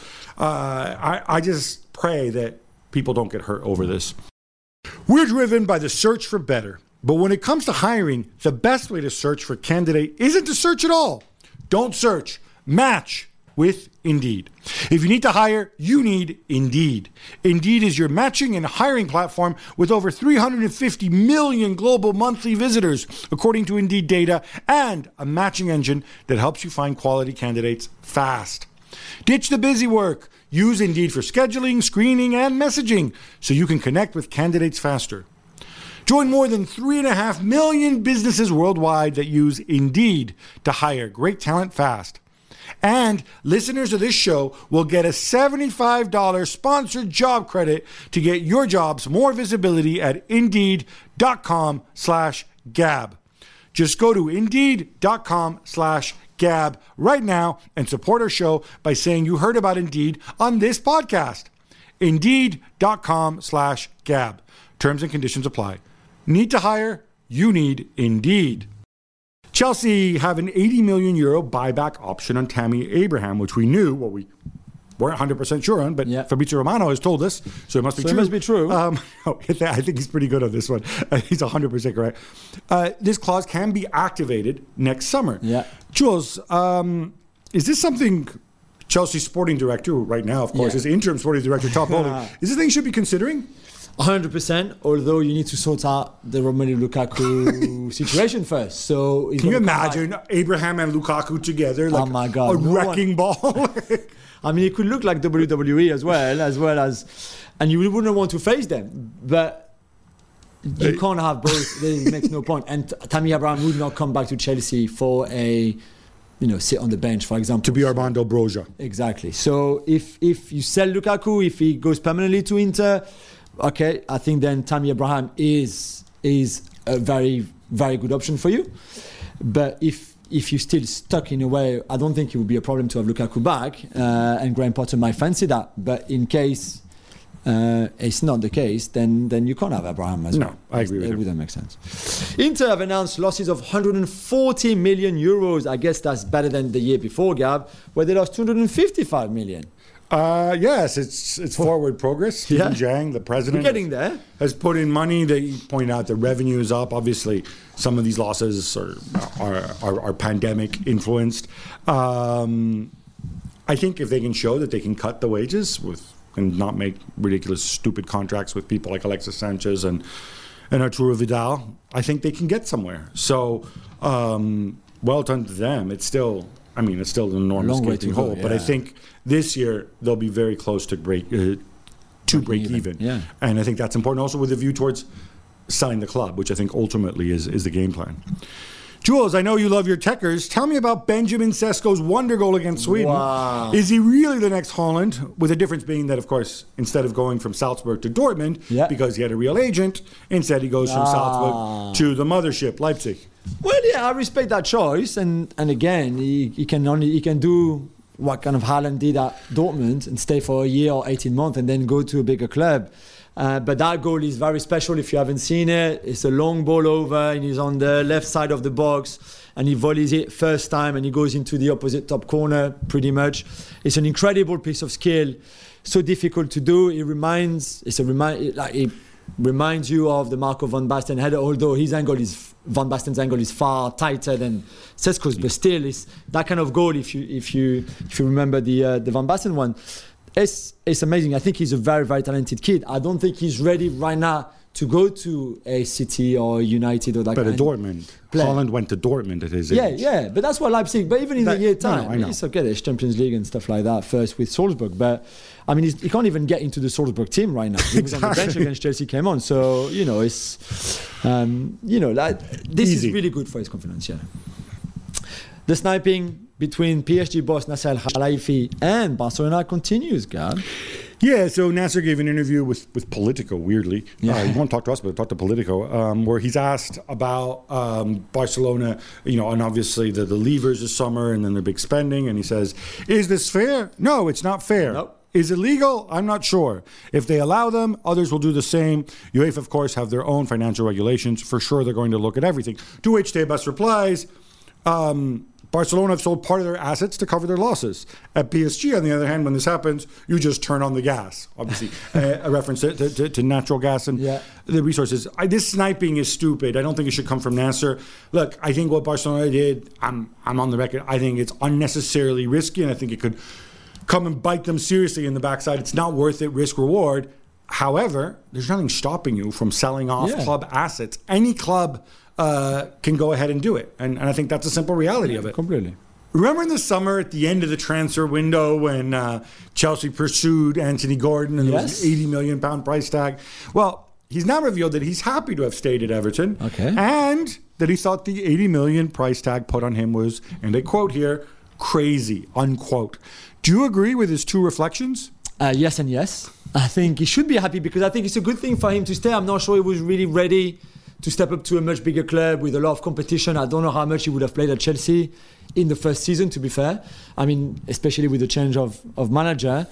I just pray that people don't get hurt over this. We're driven by the search for better, but when it comes to hiring, the best way to search for a candidate isn't to search at all. Don't search. Match with Indeed. If you need to hire, you need Indeed. Indeed is your matching and hiring platform with over 350 million global monthly visitors, according to Indeed data, and a matching engine that helps you find quality candidates fast. Ditch the busy work. Use Indeed for scheduling, screening, and messaging so you can connect with candidates faster. Join more than 3.5 million businesses worldwide that use Indeed to hire great talent fast. And listeners of this show will get a $75 sponsored job credit to get your jobs more visibility at Indeed.com/Gab. Just go to Indeed.com/Gab right now and support our show by saying you heard about Indeed on this podcast. Indeed.com/Gab. Terms and conditions apply. Need to hire? You need Indeed. Chelsea have an €80 million buyback option on Tammy Abraham, which we knew, well, we weren't 100% sure on, but Fabrizio Romano has told us, so it must be true.
It must be true.
I think he's pretty good on this one. He's 100% correct. This clause can be activated next summer.
Yeah.
Jules, is this something Chelsea sporting director, who right now, of course, is interim sporting director, Todd Bowley, is this thing you should be considering?
100%, although you need to sort out the Romelu Lukaku situation first. So
can you imagine Abraham and Lukaku together, like
oh my God,
a wrecking ball?
I mean, it could look like WWE as well as, and you wouldn't want to face them, but you can't have both. It makes no point. And Tammy Abraham would not come back to Chelsea for sit on the bench, for example.
To be Armando Broja.
Exactly. So if you sell Lukaku, if he goes permanently to Inter, okay, I think then Tammy Abraham is a very, very good option for you. But if you're still stuck in a way, I don't think it would be a problem to have Lukaku back, and Graham Potter might fancy that. But in case it's not the case, then you can't have Abraham as well.
No, I agree with you.
It wouldn't make sense. Inter have announced losses of 140 million euros. I guess that's better than the year before, Gab, where they lost 255 million.
Yes, it's forward progress. Stephen Zhang, the president,
we're getting there,
has put in money. They point out the revenue is up. Obviously, some of these losses are pandemic influenced. I think if they can show that they can cut the wages and not make ridiculous, stupid contracts with people like Alexis Sanchez and Arturo Vidal, I think they can get somewhere. So, well done to them. It's still an enormous gaping hole, but I think this year they'll be very close to break even.
Yeah.
And I think that's important also with a view towards selling the club, which I think ultimately is the game plan. Jules, I know you love your Techers. Tell me about Benjamin Sesko's wonder goal against Sweden.
Wow.
Is he really the next Haaland? With the difference being that, of course, instead of going from Salzburg to Dortmund, because he had a real agent, instead he goes from Salzburg to the mothership, Leipzig.
Well, yeah, I respect that choice, and again, he can do what kind of Haaland did at Dortmund and stay for a year or 18 months and then go to a bigger club. But that goal is very special if you haven't seen it. It's a long ball over and he's on the left side of the box and he volleys it first time and he goes into the opposite top corner pretty much. It's an incredible piece of skill, so difficult to do. It reminds you of the Marco van Basten header, although Van Basten's angle is far tighter than Sesko's, but still it's that kind of goal if you remember the Van Basten one. It's amazing. I think he's a very, very talented kid. I don't think he's ready right now to go to a City or United or that
but
kind
at Dortmund. Haaland went to Dortmund at his age.
Yeah, but that's what Leipzig. But even in the year time,
I know.
it's okay. There's Champions League and stuff like that first with Salzburg. But I mean, he can't even get into the Salzburg team right now. He was on the bench against Chelsea, came on. So it's this is really good for his confidence. Yeah. The sniping between PSG boss Nasser Al-Khelaifi and Barcelona continues, Gab.
Yeah, so Nasser gave an interview with Politico, weirdly. He won't talk to us, but talk to Politico, where he's asked about Barcelona, and obviously the levers this summer and then their big spending. And he says, is this fair? No, it's not fair.
Nope.
Is it legal? I'm not sure. If they allow them, others will do the same. UEFA, of course, have their own financial regulations. For sure, they're going to look at everything. To which Tebas replies, Barcelona have sold part of their assets to cover their losses. At PSG, on the other hand, when this happens, you just turn on the gas. Obviously, a reference to natural gas and the resources. This sniping is stupid. I don't think it should come from Nasser. Look, I think what Barcelona did, I'm on the record, I think it's unnecessarily risky, and I think it could come and bite them seriously in the backside. It's not worth it, risk-reward. However, there's nothing stopping you from selling off club assets. Any club can go ahead and do it. And I think that's a simple reality of it.
Completely.
Remember in the summer at the end of the transfer window when Chelsea pursued Anthony Gordon and there was an £80 million price tag? Well, he's now revealed that he's happy to have stayed at Everton and that he thought the £80 million price tag put on him was, and I quote here, crazy, unquote. Do you agree with his two reflections?
Yes and yes. I think he should be happy because I think it's a good thing for him to stay. I'm not sure he was really ready to step up to a much bigger club with a lot of competition. I don't know how much he would have played at Chelsea in the first season, to be fair. I mean, especially with the change of manager.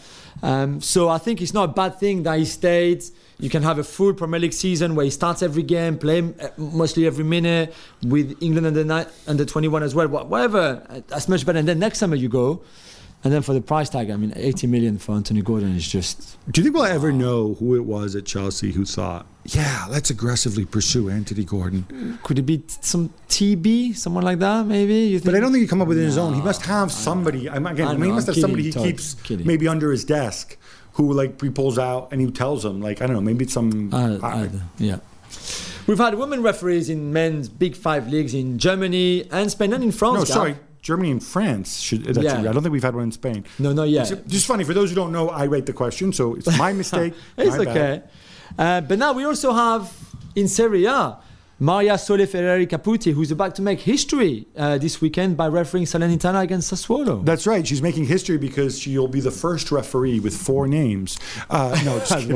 So I think it's not a bad thing that he stayed. You can have a full Premier League season where he starts every game, play mostly every minute with England under 21 as well. Whatever, that's much better. And then next summer you go. And then for the price tag, I mean, 80 million for Anthony Gordon is just...
Do you think we'll ever know who it was at Chelsea who thought, yeah, let's aggressively pursue Anthony Gordon?
Could it be some TB, someone like that, maybe? You think?
But I don't think he come up with it on his own. He must have somebody. He must have somebody he keeps maybe under his desk who, like, he pulls out and he tells him, like, I don't know, maybe it's some...
yeah. We've had women referees in men's Big Five leagues in Germany and Spain and in France.
No, sorry. Germany and France. I don't think we've had one in Spain.
No, not yet.
It's just funny. For those who don't know, I rate the question, so it's my mistake.
It's okay. But now we also have in Serie A, Maria Sole Ferrari Caputi, who's about to make history this weekend by refereeing Salernitana against Sassuolo.
That's right. She's making history because she'll be the first referee with 4 names. No, just kidding.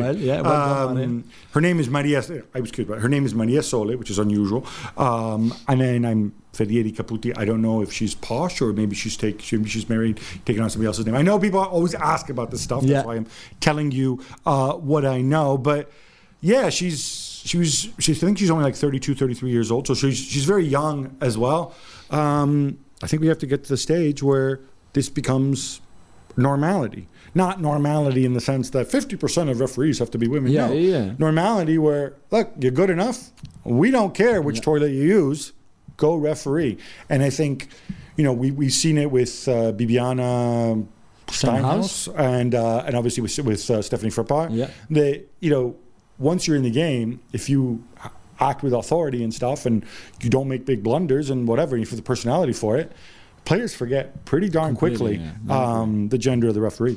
Her name is Maria. I was kidding. Her name is Maria Sole, which is unusual. And then I'm Ferrieri Caputi. I don't know if she's posh or maybe she's married, taking on somebody else's name. I know people always ask about this stuff. That's why I'm telling you what I know. But yeah, I think she's only like 32, 33 years old. So she's very young as well. I think we have to get to the stage where this becomes normality. Not normality in the sense that 50% of referees have to be women. Normality where, look, you're good enough. We don't care which toilet you use. Go referee. And I think, we've seen it with Bibiana Steinhaus and obviously with Stephanie Frappart. That, once you're in the game, if you act with authority and stuff and you don't make big blunders and whatever, and you have the personality for it, players forget pretty darn quickly the gender of the referee.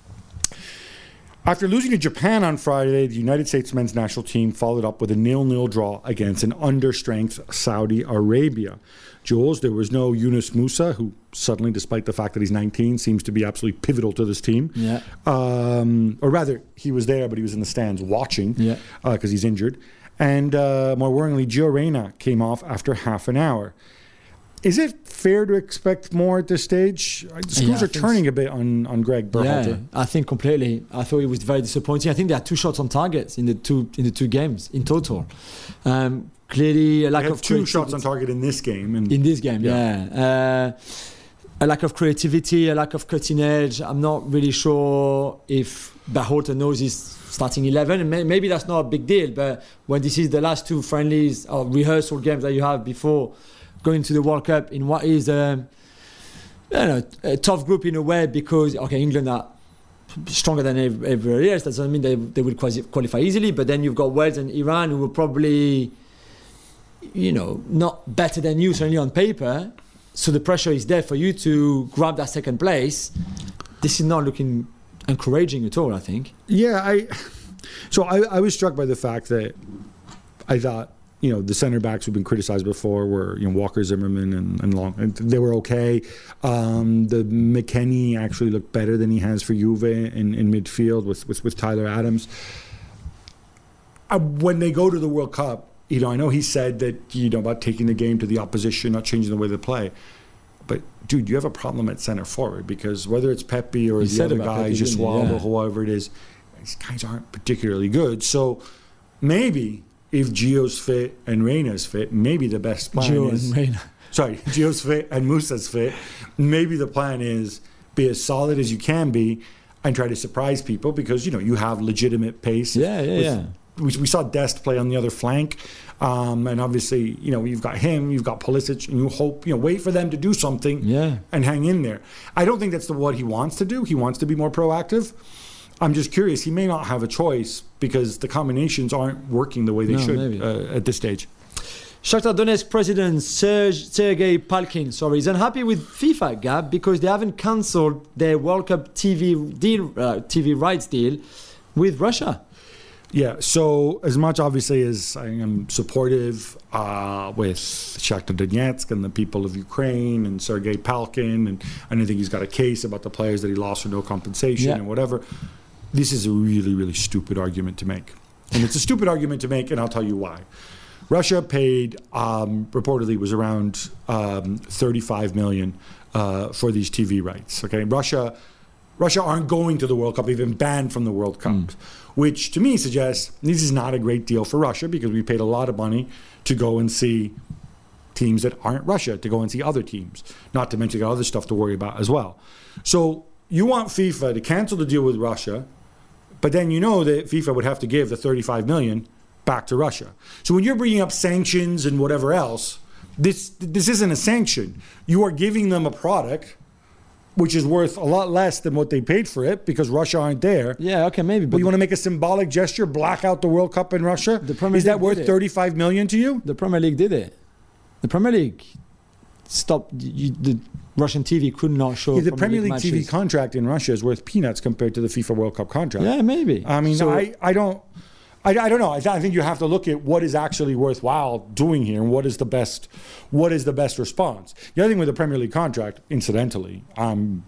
After losing to Japan on Friday, the United States men's national team followed up with a 0-0 draw against an understrength Saudi Arabia. Jules, there was no Yunus Musa, who suddenly, despite the fact that he's 19, seems to be absolutely pivotal to this team. Or rather, he was there, but he was in the stands watching because he's injured. And more worryingly, Gio Reyna came off after half an hour. Is it fair to expect more at this stage? The schools are turning a bit on Greg Berhalter.
Yeah, I think completely. I thought it was very disappointing. I think there are 2 shots on targets in the two games in total. Clearly, a lack of
2 shots on target in this game.
In this game, a lack of creativity, a lack of cutting edge. I'm not really sure if Berhalter knows his starting 11. And maybe that's not a big deal, but when this is the last 2 friendlies or rehearsal games that you have before going to the World Cup in what is a tough group in a way because, England are stronger than everybody else. That doesn't mean they will qualify easily, but then you've got Wales and Iran who will probably, not better than you, certainly on paper. So the pressure is there for you to grab that second place. This is not looking encouraging at all, I think.
Yeah, I was struck by the fact that I thought, the center backs who've been criticized before were, Walker Zimmerman and Long. And they were okay. The McKennie actually looked better than he has for Juve in midfield with Tyler Adams. When they go to the World Cup, I know he said that, about taking the game to the opposition, not changing the way they play. But, dude, you have a problem at center forward because whether it's Pepe or the other guy, Jeswab or whoever it is, these guys aren't particularly good. So maybe if Gio's fit and Reyna's fit, maybe the best plan is Gio's fit and Musa's fit, maybe the plan is be as solid as you can be and try to surprise people because, you have legitimate pace.
Yeah.
We saw Dest play on the other flank. And obviously, you've got him, you've got Pulisic, and you hope, wait for them to do something and hang in there. I don't think that's what he wants to do. He wants to be more proactive. I'm just curious. He may not have a choice because the combinations aren't working the way they should at this stage.
Shakhtar Donetsk president Sergei Palkin, is unhappy with FIFA, Gab, because they haven't cancelled their World Cup TV rights deal with Russia.
Yeah, so as much obviously as I am supportive with Shakhtar Donetsk and the people of Ukraine and Sergei Palkin, and I think he's got a case about the players that he lost for no compensation and whatever, this is a really, really stupid argument to make. And it's a stupid argument to make, and I'll tell you why. Russia paid, reportedly was around 35 million for these TV rights. Okay, Russia aren't going to the World Cup. They've been banned from the World Cup, which to me suggests this is not a great deal for Russia because we paid a lot of money to go and see teams that aren't Russia, to go and see other teams, not to mention other stuff to worry about as well. So you want FIFA to cancel the deal with Russia, but then that FIFA would have to give the 35 million back to Russia. So when you're bringing up sanctions and whatever else, this isn't a sanction. You are giving them a product which is worth a lot less than what they paid for it because Russia aren't there.
Yeah, okay, maybe.
But you want to make a symbolic gesture, black out the World Cup in Russia? Is that worth 35 million to you?
The Premier League did it. The Premier League stopped. The Russian TV could not show.
The Premier League TV contract in Russia is worth peanuts compared to the FIFA World Cup contract.
Yeah, maybe.
I mean, I don't know. I think you have to look at what is actually worthwhile doing here and what is the best response. The other thing with the Premier League contract, incidentally, I'm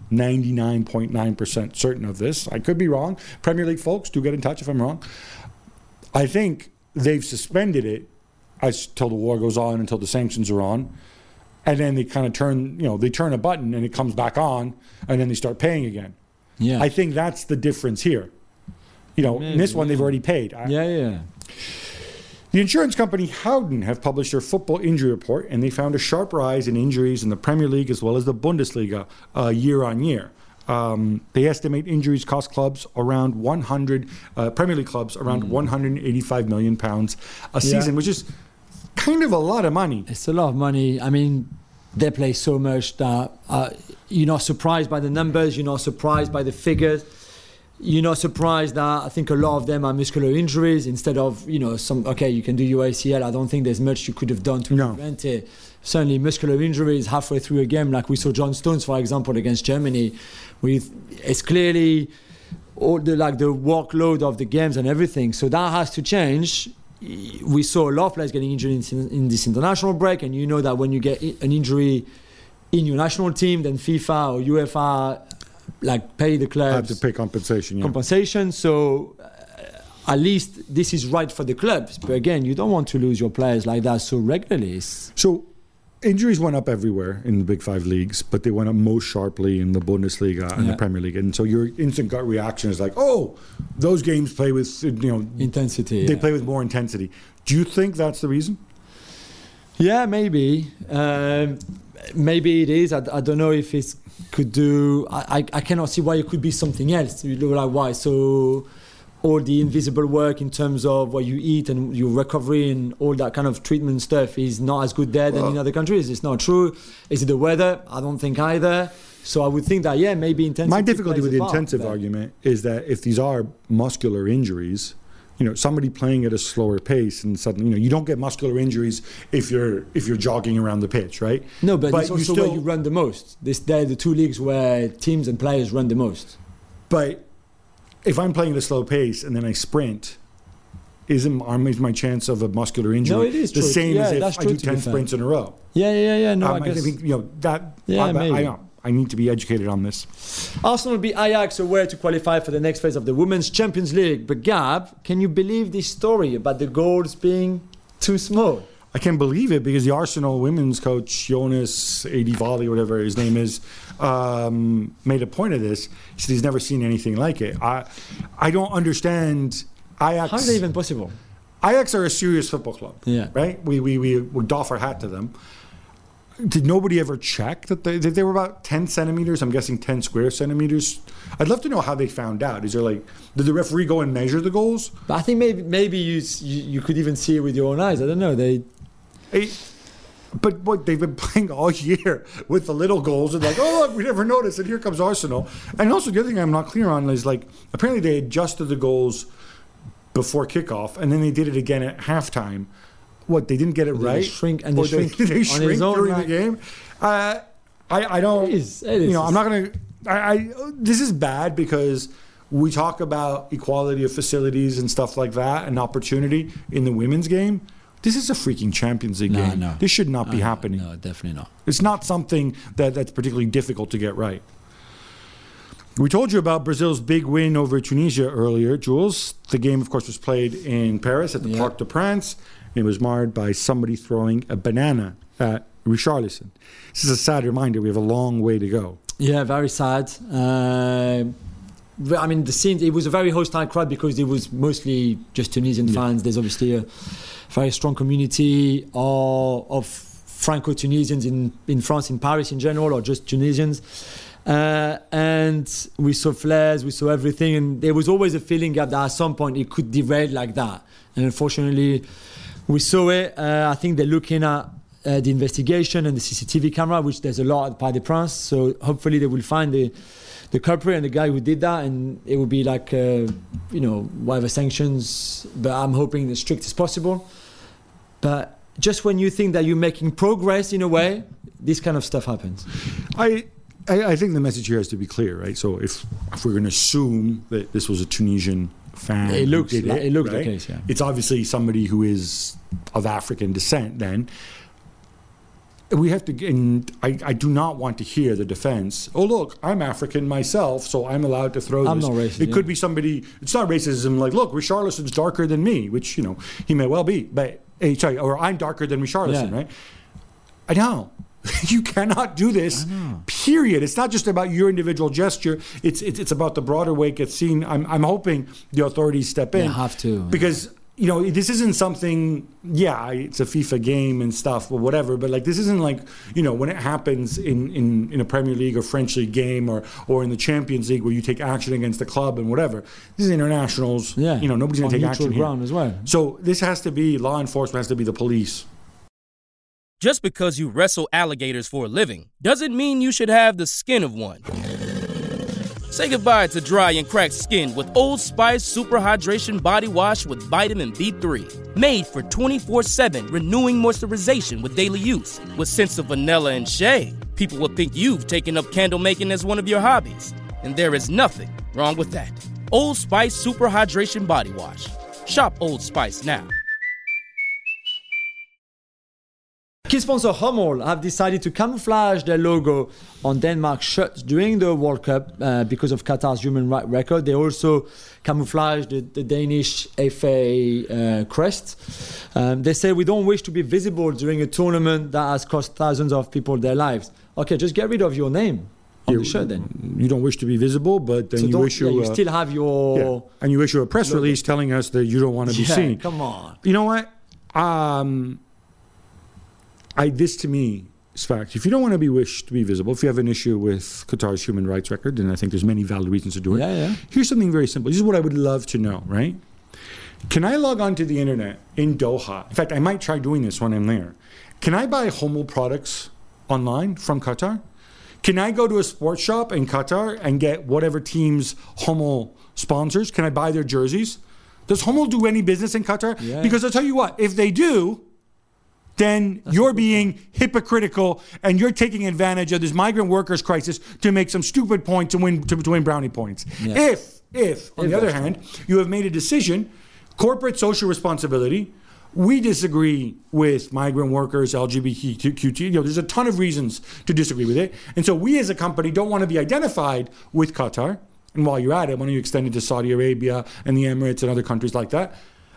99.9% certain of this. I could be wrong. Premier League folks, do get in touch if I'm wrong. I think they've suspended it until the war goes on, until the sanctions are on. And then they kind of turn a button and it comes back on and then they start paying again. Yeah. I think that's the difference here. In this one, they've already paid.
Yeah.
The insurance company Howden have published their football injury report, and they found a sharp rise in injuries in the Premier League as well as the Bundesliga year on year. They estimate injuries cost clubs around Premier League clubs around £185 million a season, which is kind of a lot of money.
It's a lot of money. I mean, they play so much that you're not surprised by the numbers, you're not surprised by the figures. You're not surprised that I think a lot of them are muscular injuries instead of, you can do your ACL. I don't think there's much you could have done to prevent it. Certainly muscular injuries halfway through a game, like we saw John Stones, for example, against Germany. It's clearly all the workload of the games and everything. So that has to change. We saw a lot of players getting injured in this international break, and that when you get an injury in your national team, then FIFA or UEFA pay the clubs.
Have to pay compensation.
So at least this is right for the clubs. But again, you don't want to lose your players like that so regularly.
So injuries went up everywhere in the Big Five leagues, but they went up most sharply in the Bundesliga and the Premier League. And so your instant gut reaction is those games play with
intensity.
They play with more intensity. Do you think that's the reason?
Yeah, maybe. Maybe it is. I don't know if it's could do. I cannot see why it could be something else. Why? So all the invisible work in terms of what you eat and your recovery and all that kind of treatment stuff is not as good there than in other countries. It's not true. Is it the weather? I don't think either. So I would think that maybe intensity.
My difficulty with the intensive argument is that if these are muscular injuries, somebody playing at a slower pace and suddenly, you don't get muscular injuries if you're jogging around the pitch, right?
No, but it's also where you run the most. They're the two leagues where teams and players run the most.
But if I'm playing at a slow pace and then I sprint, is my chance of a muscular injury the same as if I do 10 sprints in a row?
Yeah. No, I guess.
I think that. Yeah, maybe. I need to be educated on this.
Arsenal beat Ajax away to qualify for the next phase of the Women's Champions League. But Gab, can you believe this story about the goals being too small?
I can't believe it because the Arsenal women's coach, Jonas Edivali, whatever his name is, made a point of this. He said he's never seen anything like it. I don't understand Ajax.
How is that even possible?
Ajax are a serious football club.
Yeah.
Right? We doff our hat to them. did nobody ever check that they were about 10 centimeters? I'm guessing 10 square centimeters. I'd love to know how they found out. Is there like, did the referee go and measure the goals?
But I think maybe you could even see it with your own eyes. I don't know.
But what they've been playing all year with the little goals and like, oh look, we never noticed, and here comes Arsenal. And also the other thing I'm not clear on is like, apparently they adjusted the goals before kickoff, and then they did it again at halftime. What, they didn't get it right?
They shrink
Did they shrink during the game? I don't.
It is.
I'm not gonna. This is bad because we talk about equality of facilities and stuff like that and opportunity in the women's game. This is a freaking Champions League game.
No.
This should not be happening.
No, definitely not.
It's not something that's particularly difficult to get right. We told you about Brazil's big win over Tunisia earlier, Jules. The game, of course, was played in Paris at the Parc des Princes. It was marred by somebody throwing a banana at Richarlison. This is a sad reminder. We have a long way to go. Yeah,
very sad. I mean, the scene, it was a very hostile crowd because it was mostly just Tunisian fans. There's obviously a very strong community of Franco-Tunisians in France, in Paris in general, or just Tunisians. And we saw flares, we saw everything, and there was always a feeling that at some point it could derail like that. And unfortunately, we saw it. I think they're looking at the investigation and the CCTV camera, which there's a lot at Parc des Princes. So hopefully they will find the culprit and the guy who did that, and it will be like, whatever sanctions. But I'm hoping as strict as possible. But just when you think that you're making progress in a way, this kind of stuff happens.
I think the message here has to be clear, right? So if we're going to assume that this was a Tunisian fan,
it looks
right?
the case. Yeah,
it's obviously somebody who is of African descent. Then we have to, and I do not want to hear the defense. Oh look, I'm African myself, so I'm allowed to throw
I'm
this.
Not racist,
it could be somebody. It's not racism. Like, look, Richarlison's darker than me, which he may well be, but or I'm darker than Richarlison, right? I know. You cannot do this, period. It's not just about your individual gesture. It's about the broader way it gets seen. I'm hoping the authorities step in.
They have to.
Because, this isn't something, it's a FIFA game and stuff or whatever, but like this isn't like, when it happens in a Premier League or French League game or in the Champions League where you take action against the club and whatever. This is internationals.
Yeah.
Nobody's going to take action here.
Ground as well.
So this has to be, law enforcement has to be the police.
Just because you wrestle alligators for a living doesn't mean you should have the skin of one. Say goodbye to dry and cracked skin with Old Spice Super Hydration Body Wash with Vitamin B3. Made for 24/7 renewing moisturization with daily use. With scents of vanilla and shea, people will think you've taken up candle making as one of your hobbies. And there is nothing wrong with that. Old Spice Super Hydration Body Wash. Shop Old Spice now.
Key sponsor Hummel have decided to camouflage their logo on Denmark's shirts during the World Cup because of Qatar's human rights record. They also camouflaged the Danish FA crest. They say, we don't wish to be visible during a tournament that has cost thousands of people their lives. Okay, just get rid of your name on the shirt then.
You don't wish to be visible, but then you issue...
you still have your...
And you issue a press release telling us that you don't want to be seen.
Come on.
You know what? This to me is fact. If you don't want to be wished to be visible, if you have an issue with Qatar's human rights record, then I think there's many valid reasons to do it.
Yeah.
Here's something very simple. This is what I would love to know, right? Can I log onto the internet in Doha? In fact, I might try doing this when I'm there. Can I buy Hummel products online from Qatar? Can I go to a sports shop in Qatar and get whatever team's Hummel sponsors? Can I buy their jerseys? Does Hummel do any business in Qatar?
Yeah.
Because I'll tell you what, if they do, then you're being hypocritical and you're taking advantage of this migrant workers crisis to make some stupid point to win brownie points.
Yeah.
If on the other hand, you have made a decision, corporate social responsibility, we disagree with migrant workers, LGBTQ, there's a ton of reasons to disagree with it. And so we as a company don't want to be identified with Qatar. And while you're at it, why don't you extend it to Saudi Arabia and the Emirates and other countries like that?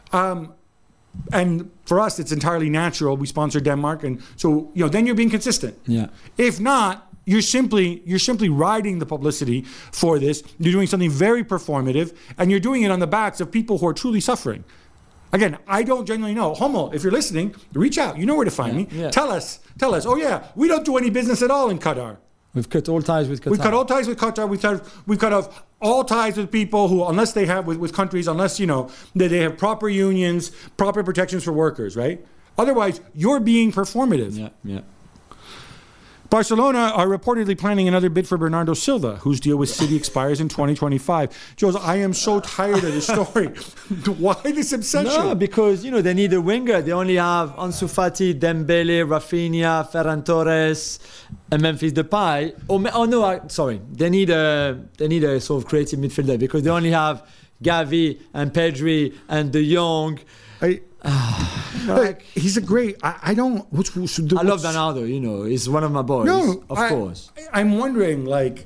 And for us, it's entirely natural. We sponsor Denmark, and so then you're being consistent.
Yeah.
If not, you're simply riding the publicity for this. You're doing something very performative, and you're doing it on the backs of people who are truly suffering. Again, I don't genuinely know. Homo, if you're listening, reach out. You know where to find me.
Yeah.
Tell us. Oh yeah, we don't do any business at all in Qatar.
We've cut all ties with Qatar.
We've cut all ties with Qatar. We've cut off all ties with people who, unless they have with countries, unless that they have proper unions, proper protections for workers, right? Otherwise, you're being performative.
Yeah.
Barcelona are reportedly planning another bid for Bernardo Silva, whose deal with City expires in 2025. Jules, I am so tired of this story. Why this obsession?
No, because they need a winger. They only have Ansu Fati, Dembele, Rafinha, Ferran Torres, and Memphis Depay. They need a sort of creative midfielder because they only have Gavi and Pedri and De Jong.
He's a great. I
love Bernardo. He's one of my boys.
No,
of course.
I'm wondering,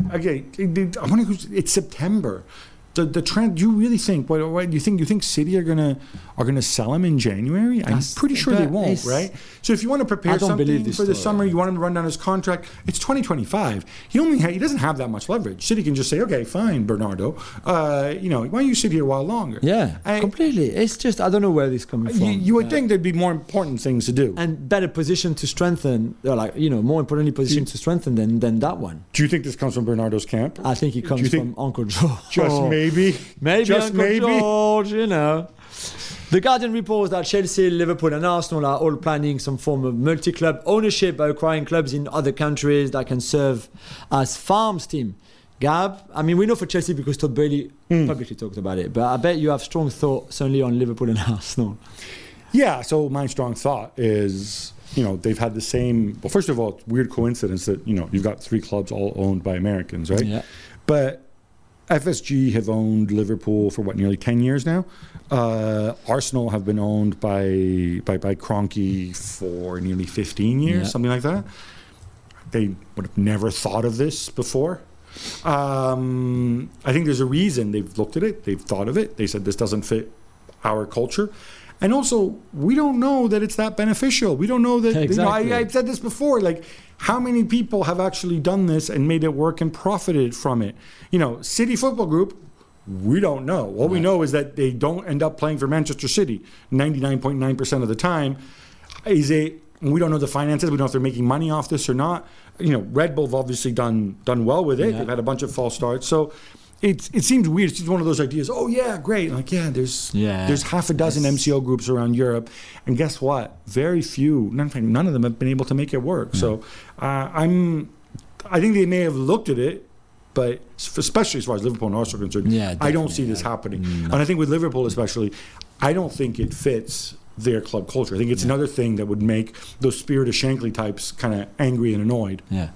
it's September. The trend. Do you really think? What do you think? You think City are gonna sell him in January? I'm pretty sure they won't, right? So if you want to prepare something for the summer, you want him to run down his contract. It's 2025. He doesn't have that much leverage. City can just say, okay, fine, Bernardo. Why don't you sit here a while longer?
Yeah, completely. It's just I don't know where this is coming from.
You would think there'd be more important things to do
and better position to strengthen. More importantly, position to strengthen than that one.
Do you think this comes from Bernardo's camp?
I think it comes from Uncle George.
Just maybe.
Maybe Uncle George, The Guardian reports that Chelsea, Liverpool and Arsenal are all planning some form of multi-club ownership by acquiring clubs in other countries that can serve as farms team. Gab, we know for Chelsea because Todd Bailey publicly talked about it, but I bet you have strong thoughts certainly on Liverpool and Arsenal.
Yeah, so my strong thought is, they've had the same... Well, first of all, it's weird coincidence that, you've got 3 clubs all owned by Americans, right?
Yeah.
But FSG have owned Liverpool for nearly 10 years now. Arsenal have been owned by Kroenke for nearly 15 years, something like that. They would have never thought of this before. I think there's a reason they've looked at it, they've thought of it, they said this doesn't fit our culture. And also, we don't know that it's that beneficial. We don't know that...
Exactly.
I've said this before, how many people have actually done this and made it work and profited from it? City Football Group, we don't know. All we know is that they don't end up playing for Manchester City 99.9% of the time. We don't know the finances. We don't know if they're making money off this or not. Red Bull have obviously done well with it. Yeah. They've had a bunch of false starts. So it seems weird. It's just one of those ideas. Oh yeah, great. There's half a dozen MCO groups around Europe, and guess what? Very few. None of them have been able to make it work. Yeah. So I think they may have looked at it, but especially as far as Liverpool and Arsenal are concerned, I don't see this happening. No. And I think with Liverpool especially, I don't think it fits their club culture. I think it's another thing that would make those Spirit of Shankly types kind of angry and annoyed.
Yeah.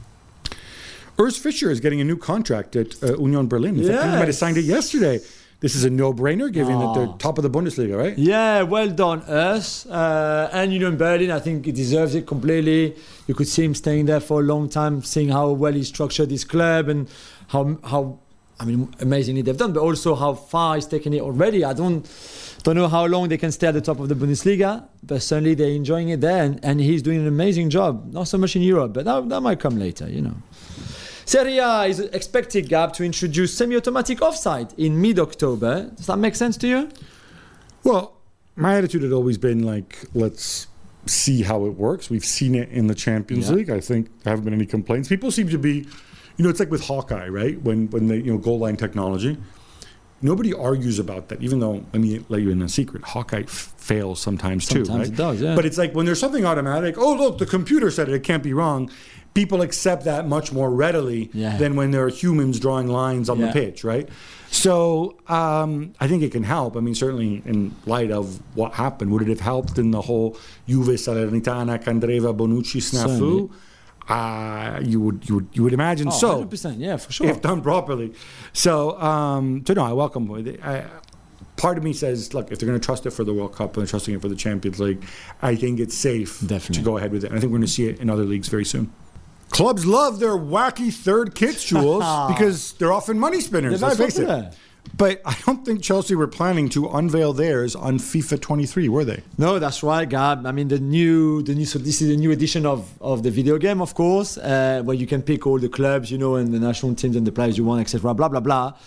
Urs Fischer is getting a new contract at Union Berlin. In fact, he might have signed it yesterday. This is a no-brainer, given that they're top of the Bundesliga, right?
Yeah, well done, Urs. And Union Berlin, I think he deserves it completely. You could see him staying there for a long time, seeing how well he structured his club and how amazingly they've done, but also how far he's taken it already. I don't know how long they can stay at the top of the Bundesliga, but certainly they're enjoying it there, and he's doing an amazing job. Not so much in Europe, but that might come later, Serie A is expected, Gab, to introduce semi-automatic offside in mid-October. Does that make sense to you?
Well, my attitude had always been let's see how it works. We've seen it in the Champions League. I think there haven't been any complaints. People seem to be, it's like with Hawkeye, right? When they, goal line technology. Nobody argues about that, even though, let me let you in a secret, Hawkeye fails sometimes too, right?
Sometimes it does, yeah.
But it's like when there's something automatic, oh, look, the computer said it can't be wrong. People accept that much more readily than when there are humans drawing lines on the pitch, right? So I think it can help. Certainly in light of what happened, would it have helped in the whole Juve Salernitana Candreva Bonucci snafu? You would imagine so.
100%, yeah, for sure.
If done properly. So no, I welcome it. Part of me says, look, if they're going to trust it for the World Cup and they're trusting it for the Champions League, I think it's safe to go ahead with it. And I think we're going to see it in other leagues very soon. Clubs love their wacky third kits, Jules, because they're often money spinners, let's face it. But I don't think Chelsea were planning to unveil theirs on FIFA 23, were they?
No, that's right, Gab. So this is a new edition of the video game, of course, where you can pick all the clubs, and the national teams and the players you want, etc. Blah blah blah.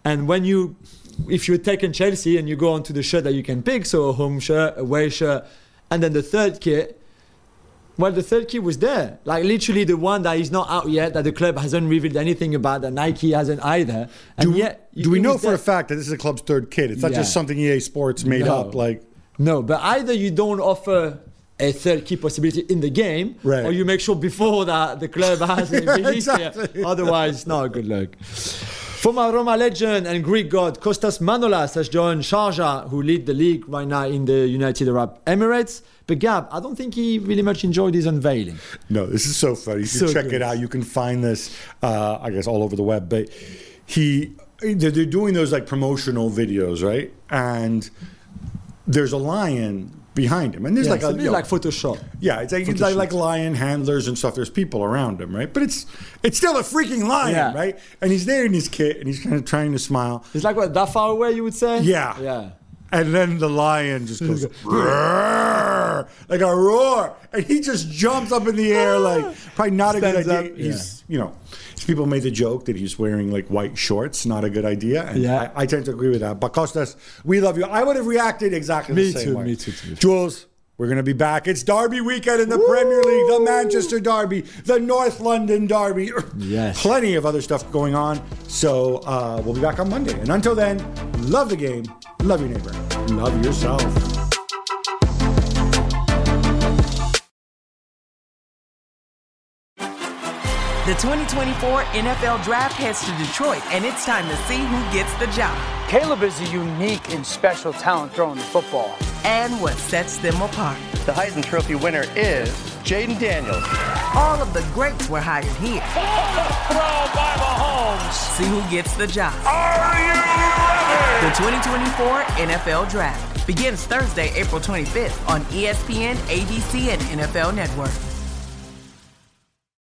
And if you're taking Chelsea and you go onto the shirt that you can pick, so a home shirt, away shirt, and then the third kit, well, the third kit was there. Like literally the one that is not out yet, that the club hasn't revealed anything about, that Nike hasn't either. And
do we know for a fact that this is the club's third kit? It's not just something EA Sports made up.
No, but either you don't offer a third key possibility in the game,
right,
or you make sure before that the club has a release
exactly.
Otherwise, it's not a good look. Former Roma legend and Greek god Kostas Manolas has joined Sharjah, who lead the league right now in the United Arab Emirates. But Gab, I don't think he really much enjoyed his unveiling.
No, this is so funny. You should check it out. You can find this, I guess, all over the web. But they're doing those like promotional videos, right? And there's a lion behind him, and there's like
Photoshop.
Yeah, it's like lion handlers and stuff. There's people around him, right? But it's still a freaking lion, right? And he's there in his kit, and he's kind of trying to smile.
It's like what, that far away, you would say?
Yeah. And then the lion just goes roar, like a roar, and he just jumps up in the air, like probably not a good idea. He's people made the joke that he's wearing like white shorts, not a good idea, and I tend to agree with that. But Kostas, we love you. I would have reacted exactly the same way.
Me too.
Jules, we're going to be back. It's Derby weekend in the Premier League, the Manchester Derby, the North London Derby.
Yes.
Plenty of other stuff going on. So we'll be back on Monday. And until then, love the game, love your neighbor, love yourself.
The 2024 NFL Draft heads to Detroit, and it's time to see who gets the job.
Caleb is a unique and special talent throwing the football.
And what sets them apart.
The Heisman Trophy winner is Jaden Daniels.
All of the greats were hired here.
Throw by Mahomes.
See who gets the job.
Are you ready?
The 2024 NFL Draft begins Thursday, April 25th on ESPN, ABC, and NFL Network.